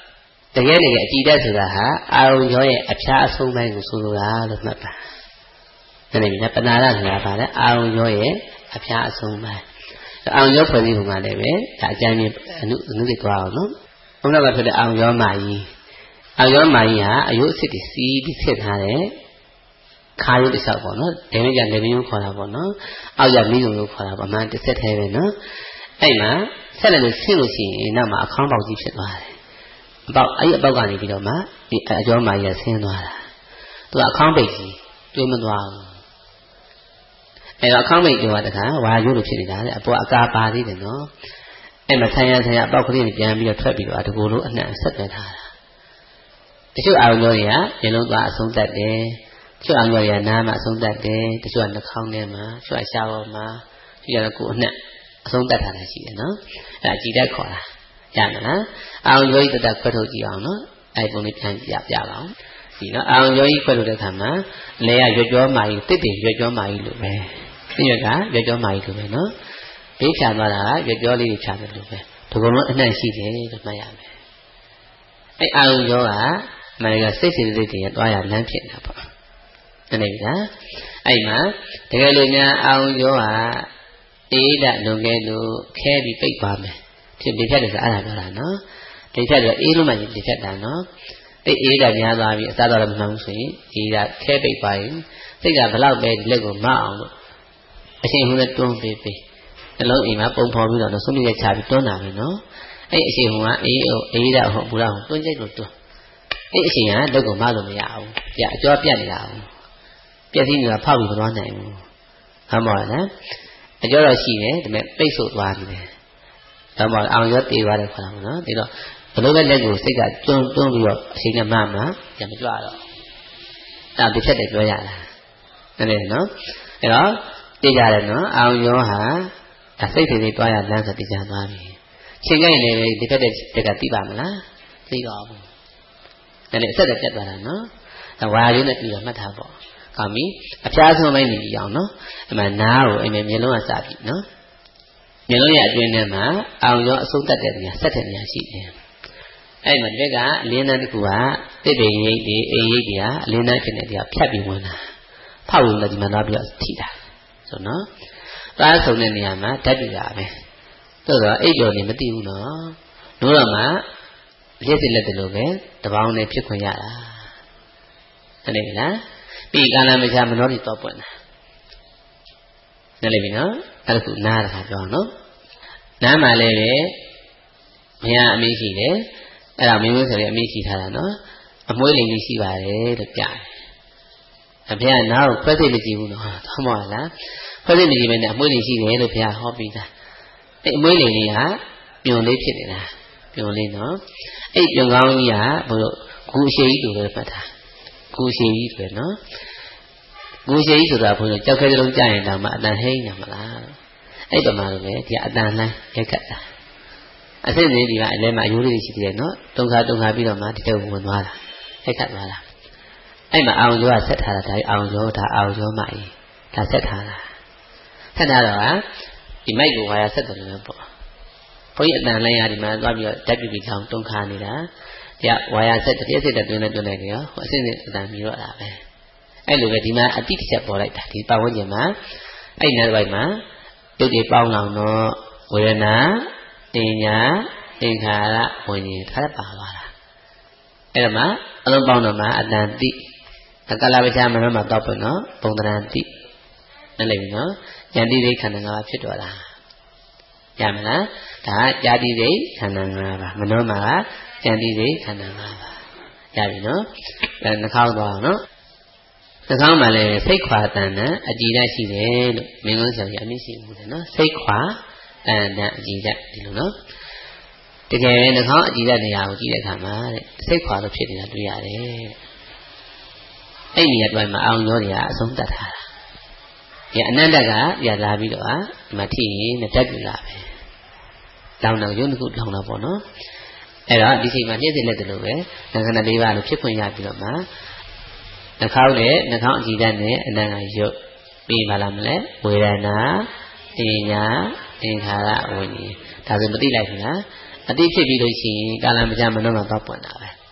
တကယ်တကယ်အကြည်တက်ဆိုတာဟာအာရုံကြောရဲ့အဖျားအဆုံးပိုင်းကိုဆိုလိုတာလို့မှတ်ပါဒါနဲ့ပဏာရဆိုတာပါလေအာရုံကြောရဲ့အဖျားအဆုံးပိုင်းအာရုံကြောဖွဲ့စည်းပုံမှာလည်းပဲဒါအကျဉ်းချင်းအနုအနုတွေသွားအောင်နော်ဘုရားကပြောတဲ့အာရုံကြောမာကြီးအာရုံကြောမာကြီးဟာအယုအစစ်တွေစီးပြီးဖြစ်ထားတဲ့ခါရုပ်တစ်ဆောက်ပေါ့နော်ဒိမင်းကလည်းမင်းကိုခေါ်တာပေါ့နော်အောက်ရမင်းကိုခေါ်တာပေါ့အမှန်တစ်ဆက်သေးပဲနော်အဲ့မှာဆက်လက်လို့ဆင်းလို့ရှိရင်နောက်မှာအခေါင်းပေါက်ကြီးဖြစ်သွားတယ်အပေါက်အဲ့ဒီအပေါက်ကနေပြီးတော့မှဒီအကျော်မာကြီးကဆင်းသွားတာသူကအခေါင်းပိတ်ကြီးတွေးမသွားဘူးအဲ့တော့အခေါင်းပိတ်ကျော်ကတခါဝါရုပ်လိုဖြစ်နေတာလေအပေါ်အကာပါသေးတယ်နော်အဲ့မှာဆန်းရဆန်းရအပေါက်ကလေးတွေပြန်ပြီးတော့ထွက်ပြီးတော့ဒီကိုလိုအနှံ့ဆက်သွယ်ထားတာတချို့အာရုံကြောတွေကမျက်လုံးသွားအဆုံးသတ်တယ်တချို့အာရုံကြောတွေကနားမှာအဆုံးသတ်တယ်တချို့ကနှာခေါင်းထဲမှာတချို့ကရှားပေါ်မှာတချို့ကကိုယ်အနှံ့အဆုံးသတ်ထားတာရှိတယ်နော်အဲ့ဒါကြည်တတ်ခေါ်တာရမလားအာရုံကြောကြီးတတ်ခွဲထုတ်ကြည့်အောင်နော်အဲ့ပုံလေးပြန်ပြပြပါအောင်ဒီနော်အာရုံကြောကြီးခွဲထုတ်တဲ့အခါမှာလေကရွက်ကြောမာကြီးတစ်တည်ရွက်ကြောမာကြီးလို့ပဲဒီရွက်ကရွက်ကြောမာကြီးလို့ပဲနော်ဘေးဖြာသွားတာကရွက်ကြောလေးဖြာတယ်လို့ပဲဒီကုလုံးအနှံ့ရှိတယ်လို့မှတ်ရမယ်အဲ့အာရုံကြောကမနကစိတ်စိတ်စိတ်တွေသွားရလမ်းဖြစ်နေတာပေါ့တနေ့ကအဲ့မှာတကယ်လို့များအာရုံကြောကအေးဒလွန်ခဲ့လို့ခဲပြီးပိတ်သွားမယ်ဖြစ်လေဖြတ်တယ်ဆိုအဲ့ဒါပြောတာနော်လေဖြတ်တယ်အေးလို့မှလေဖြတ်တာနော်တိတ်အေးဒများသွားပြီးအစားတော့မမှန်ဘူးဆိုရင်အေးဒခဲပိတ်သွားရင်စိတ်ကဘလောက်ပဲဒီလက်ကိုမအောင်လို့အရှင်ဟိုနဲ့တွန်းပေးပေးနှလုံးအိမ်မှာပုံဖော်ပြီးတော့ဆုံးဖြတ်ချပြီးတွန်းတာပဲနော်အဲ့အရှင်ဟိုကအေးအေးဒဟုတ်ဘူးလားတွန်းချိတ်လို့တွန်းအဲ့အရှင်ကလက်ကိုမလို့မရဘူးပြအကျော်ပြတ်နေတာဘူးပြည့်စည်နေတာဖောက်ပြီးမသွားနိုင်ဘူးဟုတ်ပါလားအကျော်တော့ရှိတယ်ဒါပေမဲ့ပိတ်ဆို့သွားတယ်ဒါမှအောင်ရောတေးသွားတယ်ခေါ်တာပေါ့နော်ဒီတော့ဘလို့ပဲလက်ကိုစိတ်ကတွန်းတွန်းပြီးတော့အချိန်နဲ့မှမှပြန်မကြွတော့ဒါတစ်ချက်တည်းပြောရတာနည်းနည်းနော်အဲ့တော့သိကြတယ်နော်အောင်ရောဟာအစိတ်တွေတွေတွားရလမ်းဆိုသိကြသွားပြီချိန်ကြိုက်နေပဲဒီဖက်တဲ့တက်ကသိပါမလားသိတော့ဘူးဒါနဲ့အဆက်တက်ပြတ်သွားတာနော်ဒါဝါရီနဲ့ပြီးတော့မှတ်ထားပေါ့ကောင်းပြီအဖျားဆုံးပိုင်းနေကြအောင်နော်အမှနားကိုအိမ်မဲ့မျက်လုံးကစပြီနော်မျက်လုံးရဲ့အတွင်းထဲမှာအောင်ရောအဆုံးတတ်တဲ့နေရာဆက်တဲ့နေရာရှိတယ်အဲ့မှာဒီဘက်ကအလင်းတန်းတစ်ခုကတစ်ပင်ရိပ်တွေအိမ်ရိပ်တွေကအလင်းတန်းဖြစ်နေတယ်ဖြတ်ပြီးဝင်လာဖောက်လို့လည်းဒီမှာသွားပြီးတော့ထိတာဆိုနော်သားဆုံးတဲ့နေရာမှာဓာတ်တူတာပဲသို့တော့အိပ်ကျော်နေမသိဘူးနော်တို့တော့မှလက်စစ်လက်တလို့ပဲတပေါင်းနဲ့ဖြစ်ခွင့်ရတာဟုတ်တယ်လားပြီးကာလမချမနောတိတော့ပွင့်တာနားလည်ပြီနော်အဲ့ဒါကနားတခါပြောအောင်နော်နားမှာလည်းပဲမရအမေးရှိတယ်အဲ့ဒါမင်းမျိုးဆိုရင်အမေးရှိထားတာနော်အမွှေးလိမ်ကြီးရှိပါတယ်လို့ပြတယ်အဖေကနားကိုခွဲသိမကြည့်ဘူးနော်ဟုတ်မလားခွဲသိမကြည့်ပဲနဲ့အမွှေးလိမ်ရှိတယ်လို့ဖေကဟောပြီးသားအဲ့အမွှေးလိမ်လေးကပြုံလေးဖြစ်နေတာပြုံလေးနော်အဲ့ပြုံကောင်းကြီးကဘို့ဂူအရှိကြီးတူလို့ဖတ်တာဂူအရှိကြီးဆိုရယ်နော်ဂူရှိကြီးဆိုတာဘုရားကြောက်ခဲလုံးကြရင်တောင်မှအတန်ဟိန်းနေမလားအဲ့ပမာလို့ပဲဒီအတန်လိုင်းရက်ခတ်တာအစစ်နေဒီကအလဲမှာအယိုးလေးရှိသေးတယ်နော်တုံခါတုံခါပြီးတော့မှဒီတော့ဝင်သွားတာရက်ခတ်သွားတာအဲ့မှာအောင်ကျော်ကဆက်ထားတာဒါအောင်ကျော်ဒါအောင်ကျော်မကြီးဒါဆက်ထားတာဆက်ထားတော့ဒီမိုက်ကိုဝါရဆက်တယ်လို့ပေါ့ဘုန်းကြီးအတန်လိုင်းရဒီမှာသွားပြီးတော့ဓာတ်ပြပြီးဆောင်တုံခါနေတာဒီကဝါရဆက်တစ်စစ်တက်တွင်းနဲ့တွင်းနေတယ်ရောဟိုအစစ်စစ်အတန်ပြီးတော့တာပဲအဲ့လိုပဲဒီမှာအတိတ်ချက်ပေါ်လိုက်တာဒီပတ်ဝန်းကျင်မှာအဲ့နောက်ပိုင်းမှာတုတ်တွေပေါင်းလောင်တော့ဝေဒနာတင်ညာသင်္ခါရဝိညာဉ်ခါပါသွားတာအဲ့ဒါမှအလုံးပေါင်းတော့မှအတန်တိအကလဝိချာမနောမှာတော့ပေါ့နော်ပုံတရံတိနားလည်ပြီနော်ဉာဏ်တိရိခန္ဓာ၅ပါးဖြစ်တော်တာရမလားဒါကဉာတိရိခန္ဓာ၅ပါးမနောမှာကဉာဏ်တိရိခန္ဓာ၅ပါးရပြီနော်ဒါနှာခေါင်းသွားအောင်နော်နှာခေါင်းမှာလည်းစိတ်ခွာတန်တန်အကြည်ဓာတ်ရှိတယ်လို့မင်းကုန်းဆရာကြီးအမိရှိဘူးလေနော်စိတ်ခွာတန်တန်အကြည်ဓာတ်ဒီလိုနော်တကယ်နှာခေါင်းအကြည်ဓာတ်နေရာကိုကြည့်တဲ့အခါမှာတဲ့စိတ်ခွာလို့ဖြစ်နေတာတွေ့ရတယ်အဲ့ဒီအတွင်းမှာအောင်ကျော်တွေကအဆုံးတတ်ထားတာဒီအနန္တကရလာပြီးတော့ဒီမှာထိရင်နဲ့တက်ပြလာပဲလောင်တော့ရုပ်တစ်ခုလောင်တော့ပေါ့နော်အဲ့တော့ဒီချိန်မှာညှစ်စစ်လက်တလို့ပဲငါးခဏလေးပါလို့ဖြစ်ခွင့်ရပြီးတော့မှနှာခေါင်းနဲ့နှာခေါင်းအကြည့်တတ်နဲ့အနန္တရုပ်ပြီးပါလားမလဲဝေဒနာတင်ညာသင်္ခါရဝိညာဉ်ဒါဆိုမသိလိုက်ဘူးလားအတိဖြစ်ပြီးလို့ရှိရင်ကာလမကြာမနှောမှာတော့ပွင့်တာပဲ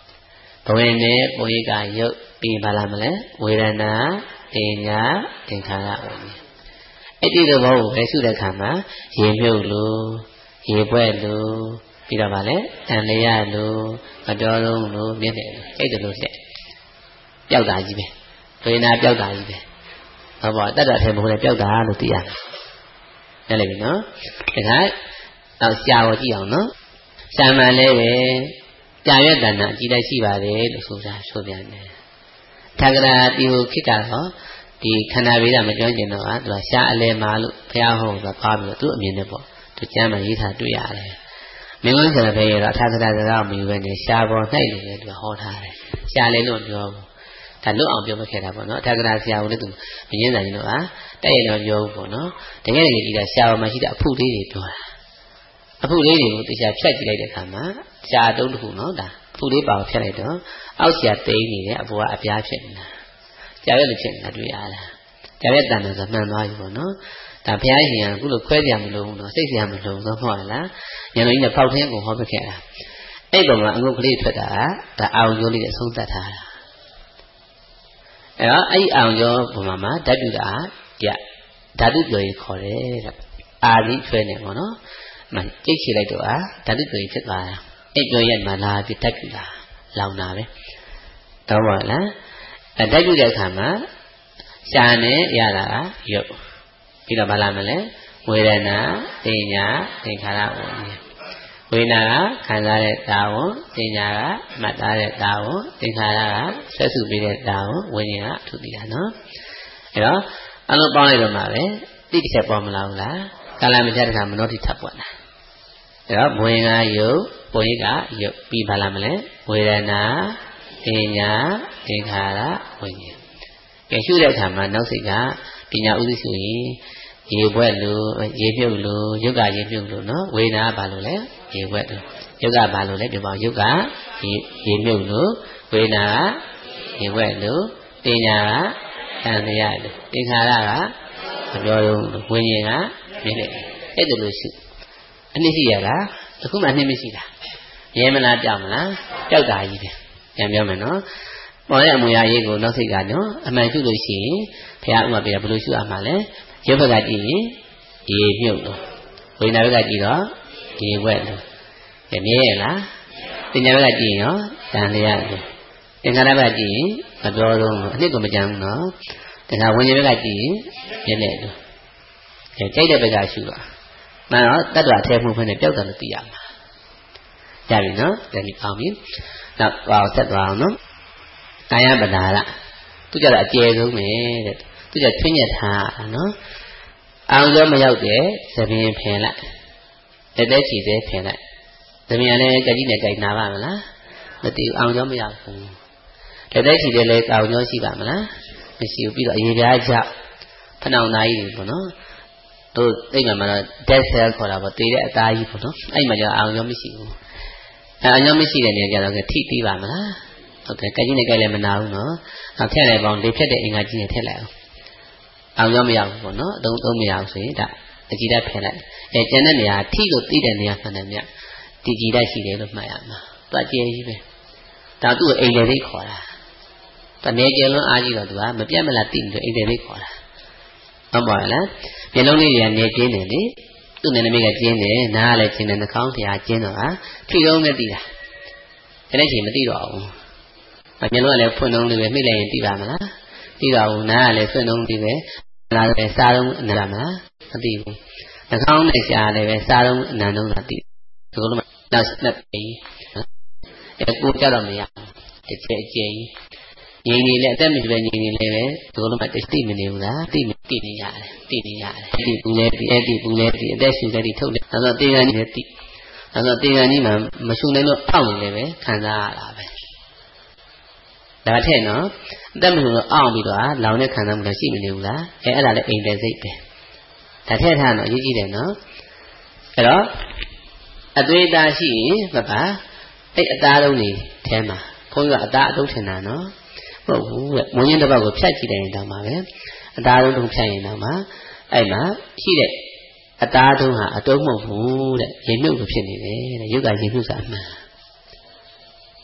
ဘဝင်နဲ့ပုံရိပ်ကရုပ်ပြီးပါလာမလဲဝေဒနာတင်ညာသင်္ခါရဝိညာဉ်အဲ့ဒီလိုဘဝကိုပဲရှုတဲ့အခါမှာရေမြုပ်လို့ရေပွဲလို့ပြီးတော့ဗာလဲတန်လျာလို့မတော်လုံးလို့မြင့်တယ်လို့အဲ့ဒါလို့လက်ပျောက်တာကြီးပဲဝေဒနာပျောက်တာကြီးပဲဟောပေါ့တတ်တာထဲမဟုတ်လဲပျောက်တာလို့သိရတယ်ရလိမ့်ပြီနော်ဒါကတော့ရှားကိုကြည့်အောင်နော်ရှားမှန်လဲပဲကြာရွက်တဏ္ဍာအကြည့်လိုက်ရှိပါတယ်လို့ဆိုတာဆိုပြန်တယ်ထာဂရာဒီကိုခိကတော့ဒီခန္ဓာဗေဒမပြောကျင်တော့ဟာသူကရှားအလဲမှာလို့ဘုရားဟောဆိုသွားပြီးတော့သူ့အမြင်နဲ့ပေါ့သူကျမ်းမှာရေးထားတွေ့ရတယ်မင်းဝင်ဆရာဖေးရတော့ထာဂရာစကားမယူဘဲနဲ့ရှားပေါ်၌လို့ပဲသူကဟောထားတယ်ရှားလဲလို့ပြောဘူးဒါလွတ်အောင်ပြောမခဲ့တာပေါ့နော်ထာဂရာဆရာကလည်းသူမငင်းဆိုင်လို့ဟာတဲ့ရတော့ပြောဘူးပေါ့နော်တကယ်တကယ်ကြည့်တာရှားပေါ်မှာရှိတဲ့အဖုလေးတွေပြောတာအဖုလေးတွေကိုတရားဖြတ်ကြည့်လိုက်တဲ့အခါမှာရှားတုံးတစ်ခုနော်ဒါအဖုလေးပါဖြတ်လိုက်တော့အောက်ရှားတိန်နေတယ်အပေါ်ကအပြားဖြစ်နေတာကြာရွက်လို့ဖြစ်နေတာတွေ့ရတာကြာရွက်တန်တယ်ဆိုမှန်သွားပြီပေါ့နော်ဒါဘုရားရှင်ကအခုလိုခွဲကြမလို့တော့စိတ်ကြမလို့တော့ဟုတ်လားဉာဏ်တော်ကြီးနဲ့ပေါက်ထင်းကိုဟောပြခဲ့တာအဲ့ပုံမှာအငုတ်ကလေးထွက်တာဒါအောင်ရိုးလေးအဆုံးသတ်ထားတာအဲ့တော့အဲ့အောင်ရိုးပုံမှာဓာတုတာကြဓာတုပြောရေးခေါ်တယ်တဲ့အာလိဆွဲနေပေါ့နော်မှကြိတ်ချလိုက်တော့အာဓာတုပြောရေးဖြစ်သွားတာအဲ့ပြောရက်မှာလာပြီးဓာတုတာလောင်တာပဲတော့ပါလားဓာတုတဲ့အခါမှာရှားနဲ့ရတာရုပ်ပြီးတော့ဘာလာမလဲဝေဒနာတင်ညာသင်္ခါရဝိညာဉ်ဝေဒနာကခံစားတဲ့တာဝန်တင်ညာကမှတ်သားတဲ့တာဝန်သင်္ခါရကဆွဲစုပြီးတဲ့တာဝန်ဝိညာဉ်ကထူတည်တာနော်အဲ့တော့အလုံးပေါင်းလိုက်တော့မှပဲတိတစ်ချက်ပေါ်မလာဘူးလားကာလမကြတဲ့ခါမနောတိထပ်ပွက်လာအဲ့တော့ဘဝင်ကယုတ်ပုံရိပ်ကယုတ်ပြီးဘာလာမလဲဝေဒနာတင်ညာသင်္ခါရဝိညာဉ်ကဲရှုတဲ့အခါမှာနောက်စိတ်ကပညာဥသိဆိုရင်ရေဘွက်လို့ရေမြုပ်လို့ယုတ်ကရေမြုပ်လို့နော်ဝေဒနာဘာလို့လဲရေဘွက်လို့ယုတ်ကဘာလို့လဲပြောပါယုတ်ကရေရေမြုပ်လို့ဝေဒနာကရေဘွက်လို့တင်ညာကတန်တရားလို့သင်္ခါရကမပြောတော့ဝိညာဉ်ကမြင်တယ်အဲ့ဒါလို့ရှိအနည်းရှိရတာအခုမှအနည်းမရှိတာရဲမလားကြောက်မလားကြောက်တာကြီးပဲပြန်ပြောမယ်နော်ပေါ်တဲ့အမူအရာရေးကိုနောက်စိတ်ကနော်အမှန်ရှုလို့ရှိရင်ဘုရားဥပမာပြဘယ်လိုရှုရမှာလဲရုပ်ဘက်ကကြည့်ရင်ရေမြုပ်လို့ဝိညာဉ်ဘက်ကကြည့်တော့ရေဝက်လို့မြင်ရလားပညာဘက်ကကြည့်ရင်ရောတန်လျာလို့သင်္ခါရဘက်ကကြည့်ရင်မပြောတော့ဘူးအနည်းကိုမကြမ်းဘူးနော်တခါဝိညာဉ်ဘက်ကကြည့်ရင်မြင်တယ်လို့အဲကြိုက်တဲ့ဘက်ကရှုတာမှန်တော့တတ္တဝအထဲမှုဖွင့်နေပျောက်တယ်လို့သိရမှာရပြီနော်ဒါပြီးအောင်ပြီနောက်ပါအောင်ဆက်သွားအောင်နော်ကာယပဒါရသူကြတော့အကျယ်ဆုံးပဲတဲ့သူကြထွင်းညက်ထားတာနော်အောင်ကြောမရောက်တဲ့သဘင်ဖင်လိုက်တက်တဲ့ချီသေးဖင်လိုက်သဘင်ကလည်းကြကြီးနဲ့ကြိုက်နာပါမလားမသိဘူးအောင်ကြောမရောက်ဘူးတက်တဲ့ချီသေးလည်းအောင်ကြောရှိပါမလားမရှိဘူးပြီးတော့အရေပြားကြောက်ဖဏောင်သားကြီးတွေပေါ့နော်တို့သိမှမှာတော့ dead cell ခေါ်တာပေါ့တည်တဲ့အသားကြီးပေါ့နော်အဲ့မှာကျတော့အောင်ကြောမရှိဘူးအဲအောင်ကြောမရှိတဲ့နေရာကျတော့ထိပြီးပါမလားဟုတ်တယ်ကြကြီးနဲ့ကြိုက်လည်းမနာဘူးနော်နောက်ထည့်လိုက်ပေါင်းလေဖြတ်တဲ့အင်္ဂါကြီးနဲ့ထည့်လိုက်အောင်အောင်ကြောမရဘူးပေါ့နော်အသုံးသုံးမရဘူးဆိုရင်ဒါအကြည်ဓာတ်ဖယ်လိုက်အဲကျန်တဲ့နေရာထိလို့သိတဲ့နေရာမှန်တယ်မြတ်ဒီကြည်ဓာတ်ရှိတယ်လို့မှတ်ရမှာသူအကျယ်ကြီးပဲဒါသူ့အိမ်တယ်လေးခေါ်တာတနေကြလွန်းအားကြီးတော့သူကမပြတ်မလားသိနေတယ်အိမ်တယ်လေးခေါ်တာဟုတ်ပါလားမျက်လုံးလေးတွေကနေကျင်းတယ်လေသူ့နေနမိတ်ကကျင်းတယ်နားကလည်းကျင်းတယ်နှာခေါင်းတရားကျင်းတော့ဟာထိတော့နဲ့သိတာဒီနေ့ချိန်မသိတော့ဘူးမျက်လုံးကလည်းဖွင့်လုံးလေးပဲမိလိုက်ရင်သိပါမလားသိတော့ဘူးနားကလည်းဖွင့်လုံးလေးပဲနားလည်းစားလုံးအနန္တမလားမသိဘူးနှာခေါင်းနဲ့ရှားလည်းပဲစားလုံးအနန္တလုံးသာသိဒီလိုမှနောက်နှစ်ปีအဲကိုကြတော့မရတစ်ချက်အကျဉ်းငြိမ်နေလဲအသက်မတူပဲငြိမ်နေလဲပဲဒီလိုမှသိမနေဘူးလားသိနေသိနေရတယ်သိနေရတယ်သိဘူးလဲဒီအဲ့ဒီဘူးလဲဒီအသက်ရှူတဲ့ဒီထုတ်တယ်ဒါဆိုတေဂန်ကြီးလည်းသိဒါဆိုတေဂန်ကြီးမှာမရှူနိုင်လို့အောင့်နေလဲပဲခံစားရတာပဲဒါထက်နော်အသက်မရှူလို့အောင့်ပြီးတော့လောင်တဲ့ခံစားမှုလည်းရှိမနေဘူးလားအဲအဲ့ဒါလည်းအိမ်တဲ့စိတ်ပဲဒါထက်ထားတော့အရေးကြီးတယ်နော်အဲ့တော့အသွေးသားရှိရင်မပါအဲ့အသားလုံးနေထဲမှာဘုန်းကြီးကအသားအတုံးထင်တာနော်မဟုတ်ဘူးတဲ့မွန်ရင်တစ်ပတ်ကိုဖြတ်ကြည့်တယ်ရင်တောင်မှပဲအသားလုံးတုံးဖြတ်ရင်တောင်မှအဲ့မှာရှိတဲ့အသားတုံးဟာအတုံးမဟုတ်ဘူးတဲ့ရေမြုပ်လို့ဖြစ်နေတယ်တဲ့ရုပ်ကရေမြုပ်စာအမှန်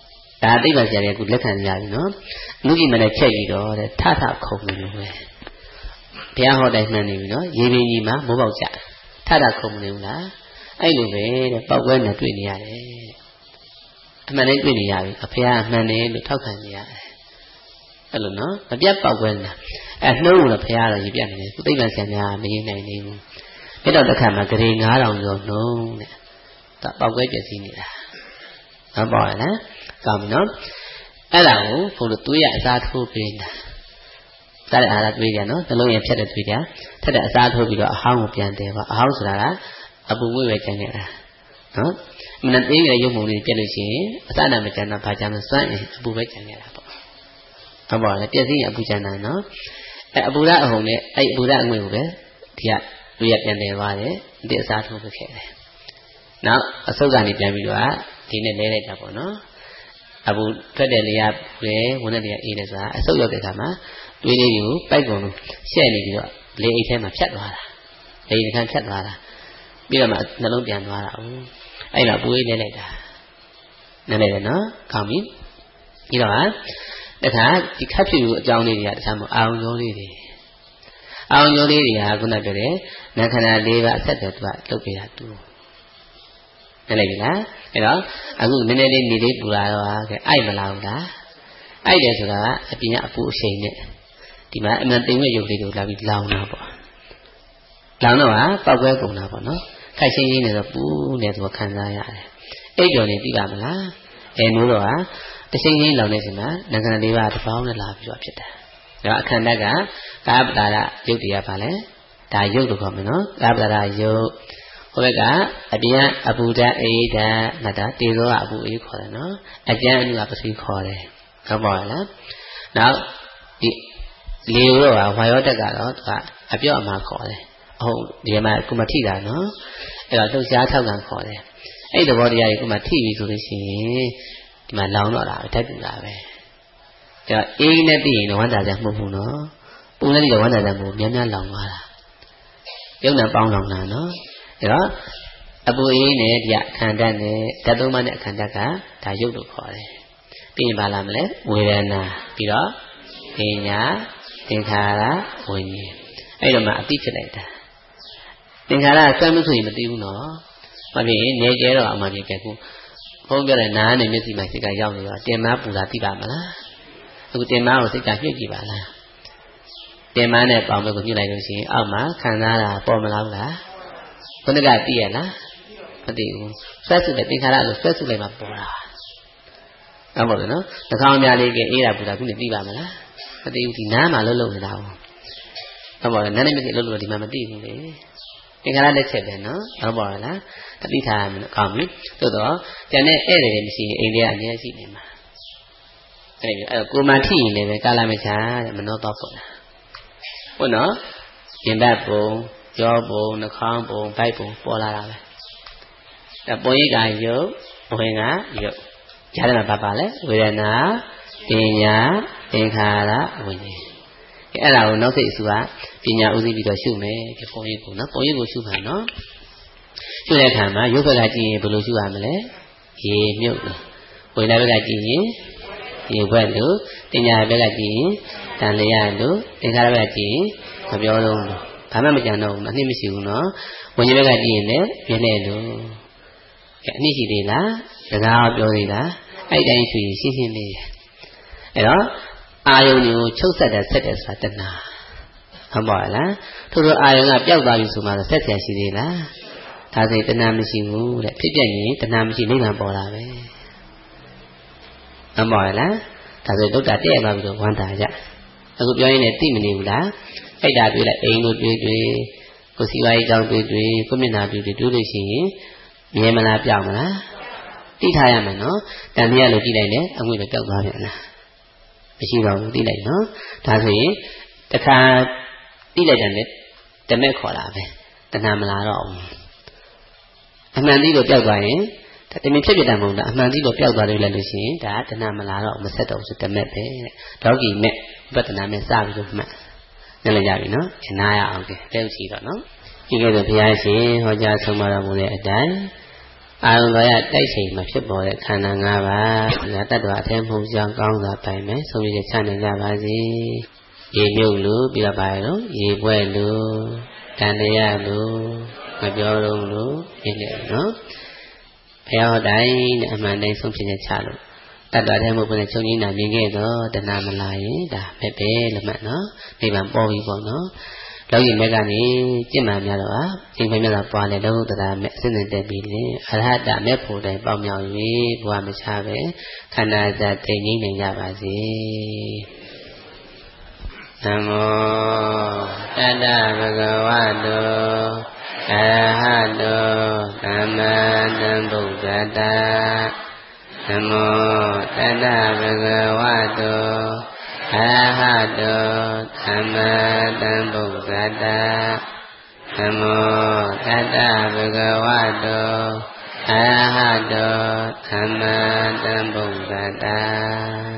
ဒါသိပ္ပံဆရာတွေကလက်ခံကြပြီနော်လူကြီးမနဲ့ချက်ပြီးတော့တဲ့ထထခုံနေလို့ပဲဘုရားဟောတိုင်းမှန်နေပြီနော်ရေပင်ကြီးမှာမိုးပေါက်ကြထထခုံနေဘူးလားအဲ့လိုပဲတဲ့ပေါက်ကွဲနဲ့တွေ့နေရတယ်အမှန်တိုင်းတွေ့နေရပြီအဖေကအမှန်တယ်လို့ထောက်ခံနေရတယ်အဲ့လိုနော်မပြတ်ပေါက်ကွဲနေတာအဲ့နှုံးလို့ဘုရားတော့ရေပြတ်နေတယ်သိပ္ပံဆရာများမရင်နိုင်နေဘူးအဲ့တော့တစ်ခါမှာဂရေငါးထောင်ကျော်နှုံးတဲ့ဒါပေါက်ကွဲပြည့်စည်နေတာဟုတ်ပါရဲ့လားကောင်းပြီနော်အဲ့ဒါကိုဘုလို့တွေးရအစားထိုးပေးနေတာစားတဲ့အားရတွေးကြနော်နှလုံးရဖြတ်တဲ့တွေးကြထက်တဲ့အစားထိုးပြီးတော့အဟောင်းကိုပြန်တယ်ပေါ့အဟောင်းဆိုတာကအပူဝိပဲကျန်ခဲ့တာနော်မနသေးရရုပ်ပုံလေးပြက်လို့ရှိရင်အစနာမကျန်တော့ဘာကြမ်းစွန့်ရင်အပူပဲကျန်ခဲ့တာပေါ့ဟုတ်ပါလားပြည့်စည်ရင်အပူကျန်တာနော်အဲအပူရအဟုန်နဲ့အဲ့အပူရအငွေကိုပဲဒီကတွေးရပြန်တယ်သွားတယ်ဒီအစားထိုးပေးခဲ့တယ်နောက်အစုပ်ကနေပြန်ပြီးတော့ဒီနဲ့လဲလိုက်တာပေါ့နော်အပူထွက်တဲ့နေရာပဲဝင်တဲ့နေရာအေးတယ်ဆိုတာအစုပ်ရောက်တဲ့အခါမှာတွေးလေးကိုပိုက်ကုန်လို့ရှဲ့နေပြီးတော့လေအိတ်ထဲမှာဖြတ်သွားတာလေအိတ်ထဲဖြတ်သွားတာပြီးတော့မှနှလုံးပြန်သွားတာဦးအဲ့တော့ပူအေးလဲလိုက်တာနဲလိုက်တယ်နော်ကောင်းပြီပြီးတော့တခါဒီခတ်ဖြစ်လို့အကြောင်းလေးတွေကတခြားမအောင်ရောလေးတွေအောင်ရောလေးတွေကခုနပြောတဲ့နခန္ဓာ၄ပါးအဆက်တွေသူကလုပ်ပြတာသူနဲလိုက်ပြီလားအဲ့တော့အခုနည်းနည်းလေးနေလေးပူလာတော့ကဲအိုက်မလာဘူးလားအိုက်တယ်ဆိုတာကအပြင်ကအပူအရှိန်နဲ့ဒီမှာအမှန်တင်မဲ့ရုပ်လေးကိုလာပြီးလောင်တာပေါ့လောင်တော့ဟာပောက်ကွဲကုန်တာပေါ့နော်ခိုက်ရှင်းရှင်းနေတော့ပူနေတော့ခံစားရတယ်အိတ်တော်နေပြီပါမလားအဲနိုးတော့ဟာတချိန်ချင်းလောင်နေစင်မှာနဂရလေးပါတစ်ပေါင်းနဲ့လာပြီးတော့ဖြစ်တယ်ဒါအခန္ဓာကကာပတာရရုပ်တရားပါလဲဒါရုပ်လို့ခေါ်မယ်နော်ကာပတာရရုပ်ဟိုဘက်ကအပြင်အပူဓာတ်အေးဓာတ်ငါတာတေဇောကအပူအေးခေါ်တယ်နော်အကျဉ်းအနုကပစီခေါ်တယ်ဟုတ်ပါလားနောက်ဒီလေရောဝါယောတက်ကတော့သူကအပြော့အမှားခေါ်တယ်ဟုတ်ဒီမှာကုမထိတာနော်အဲ့တော့လှုပ်ရှားထောက်ခံခေါ်တယ်အဲ့ဒီသဘောတရားကြီးကုမထိပြီဆိုလို့ရှိရင်ဒီမှာလောင်တော့တာပဲဓာတ်တူတာပဲဒါအေးနဲ့ပြီးရင်ဝမ်းသာကြမှုမှုနော်ပူနဲ့ပြီးတော့ဝမ်းသာကြမှုများများလောင်သွားတာရုပ်နဲ့ပေါင်းလောင်တာနော်အဲ့တော့အပူအေးနဲ့ဒီအခန္ဓာနဲ့ဓာတ်သုံးပါးနဲ့အခန္ဓာကဒါရုပ်လို့ခေါ်တယ်ပြီးရင်ဘာလာမလဲဝေဒနာပြီးတော့ပညာသင်္ခါရဝိညာဉ်အဲ့တော့မှအတိဖြစ်လိုက်တာသင်္ခါရဆွဲမှုဆိုရင်မသိဘူးနော်မဖြစ်ရင်နေကျဲတော့အမှန်ကြီးကဲခုဘုန်းပြောတဲ့နားနဲ့မျက်စိမှာစိတ်ကရောက်နေတော့တင်မပူတာသိပါမလားအခုတင်မကိုစိတ်ကညှို့ကြည့်ပါလားတင်မနဲ့ပေါင်းလို့ကိုညှို့လိုက်လို့ရှိရင်အောက်မှာခံစားတာပေါ်မလားလားခုနကသိရလားမသိဘူးဆွဲစုတဲ့သင်္ခါရလို့ဆွဲစုလိုက်မှပေါ်တာဟုတ်ပါဘူးနော်နှာခေါင်းများလေးကအေးတာပူတာခုနေသိပါမလားမသိဘူးဒီနားမှာလှုပ်လှုပ်နေတာဟုတ်ပါဘူးနားနဲ့မျက်စိလှုပ်လှုပ်ဒီမှာမသိဘူးလေသင်္ခါရလက်ချက်ပဲနော်ဟုတ်ပါလားတတိထားရမယ်ကောင်းပြီသို့တော့ကျန်တဲ့ဧည့်သည်တွေမရှိရင်အိန္ဒိယအများရှိနေမှာအဲ့ဒီအဲ့ကိုမှထိရင်လည်းပဲကာလမချာတဲ့မနှောတော့ပေါ့လားဟုတ်နော်ရင်ဘတ်ပုံကြောပုံနှာခေါင်းပုံဗိုက်ပုံပေါ်လာတာပဲအဲ့ပုံရိပ်ကယုတ်ဝင်ကယုတ်ကြားထဲမှာပါပါလဲဝေဒနာပညာသင်္ခါရဝိညာဉ်အဲ့ဒါကိုနောက်စိတ်အစုကပညာဥသိပြီးတော့ရှုမယ်ဒီပုံရိပ်ကိုနော်ပုံရိပ်ကိုရှုမှာနော်ရှုတဲ့အခါမှာရုပ်ဘက်ကကြည့်ရင်ဘယ်လိုရှုရမလဲရေမြုပ်လို့ဝေဒနာဘက်ကကြည့်ရင်ရေဘက်လို့ပညာဘက်ကကြည့်ရင်တန်လျာလို့သင်္ခါရဘက်ကကြည့်ရင်မပြောလုံးလို့ဘာမှမကြံတော့ဘူးအနှစ်မရှိဘူးနော်ဝိညာဉ်ဘက်ကကြည့်ရင်လည်းပြည့်နေလို့အနှစ်ရှိသေးလားစကားပြောသေးလားအဲ့တိုင်းရှုရင်ရှင်းရှင်းလေးအဲ့တော့အာယုန်ကိုချုပ်ဆက်တဲ့ဆက်တယ်ဆိုတာတဏှာဟုတ်ပါလားထို့သောအာယုန်ကပျောက်သွားပြီဆိုမှဆက်ဆံရှိသေးလားဒါဆိုတဏှာမရှိဘူးတဲ့ဖြစ်ပြရင်တဏှာမရှိနိဗ္ဗာန်ပေါ်လာပဲဟုတ်ပါလားဒါဆိုဒုက္ခတည့်ရပါပြီတော့ဝမ်းသာကြအခုပြောရင်းနဲ့သိမနေဘူးလားအဲ့ဒါတွေ့လိုက်အိမ်တို့တွေ့တွေ့ကိုစီဝါရေးကြောင့်တွေ့တွေ့ကိုမျက်နှာတွေ့တွေ့တွေ့လို့ရှိရင်မြဲမလားပြောင်းမလားသိထားရမယ်နော်တန်မြတ်လို့ကြည့်လိုက်တယ်အငွေပဲပျောက်သွားပြန်လားမရှိပါဘူးသိလိုက်နော်ဒါဆိုရင်တခါသိလိုက်တယ်နဲ့ဓမ္မခေါ်တာပဲတဏှာမလာတော့ဘူးအမှန်သိလို့ပျောက်သွားရင်ဒါတမင်ဖြစ်ဖြစ်တယ်မဟုတ်လားအမှန်သိလို့ပျောက်သွားတယ်လည်းလို့ရှိရင်ဒါတဏှာမလာတော့မဆက်တော့ဘူးဆိုဓမ္မပဲဒေါဂီမဲ့ဝိပဿနာမဲ့စပြီးတော့မှတ်နည်းလည်းရပြီနော်ခဏရအောင်ကဲတဲ့ဥရှိတော့နော်ဒီကဲဆိုဘုရားရှင်ဟောကြားဆုံးမတော်မူတဲ့အတိုင်းအာရုံတော်ရတိုက်ချိန်မှာဖြစ်ပေါ်တဲ့ခန္ဓာ၅ပါးငါတတ္တဝါအထက်မှုကြောင့်ကောင်းစွာပိုင်မယ်ဆုံးဖြတ်ချနိုင်ကြပါစေရေမြုပ်လို့ပြီးတော့ပါတော့ရေပွဲလို့တန်တရားလို့မပြောတော့လို့ပြည့်တယ်နော်ဘုရားတိုင်းနဲ့အမှန်တိုင်းဆုံးဖြတ်ချလို့တတ္တဝါထဲမှာဘုရားချုပ်ကြီးနာမြင်ခဲ့တော့တဏမလာရင်ဒါပဲပဲလက်မှတ်နော်နိဗ္ဗာန်ပေါ်ပြီပေါ့နော်လောကီမဲ့ကနေကျင့်မှများတော့ဟာကျင့်မှများတော့ပွားလေလောကုတ္တရာမဲ့အစဉ်နဲ့တက်ပြီးလေအရဟတမဲ့ဖို့တိုင်ပေါမြောက်၍ဘဝမချပဲခန္ဓာဇာတိငြိမ့်နိုင်ကြပါစေနမောတတ္တဗုဒ္ဓဝါတောအရဟတောသမ္မာသမ္ဗုဒ္ဓတ္တနမောတတ္တဗုဒ္ဓဝါတောအရဟတောသမ္မာသမ္ဗုဒ္ဓတ္တနမောတတ္တဗုဒ္ဓဝါတောအရဟတောသမ္မာသမ္ဗုဒ္ဓတ္တ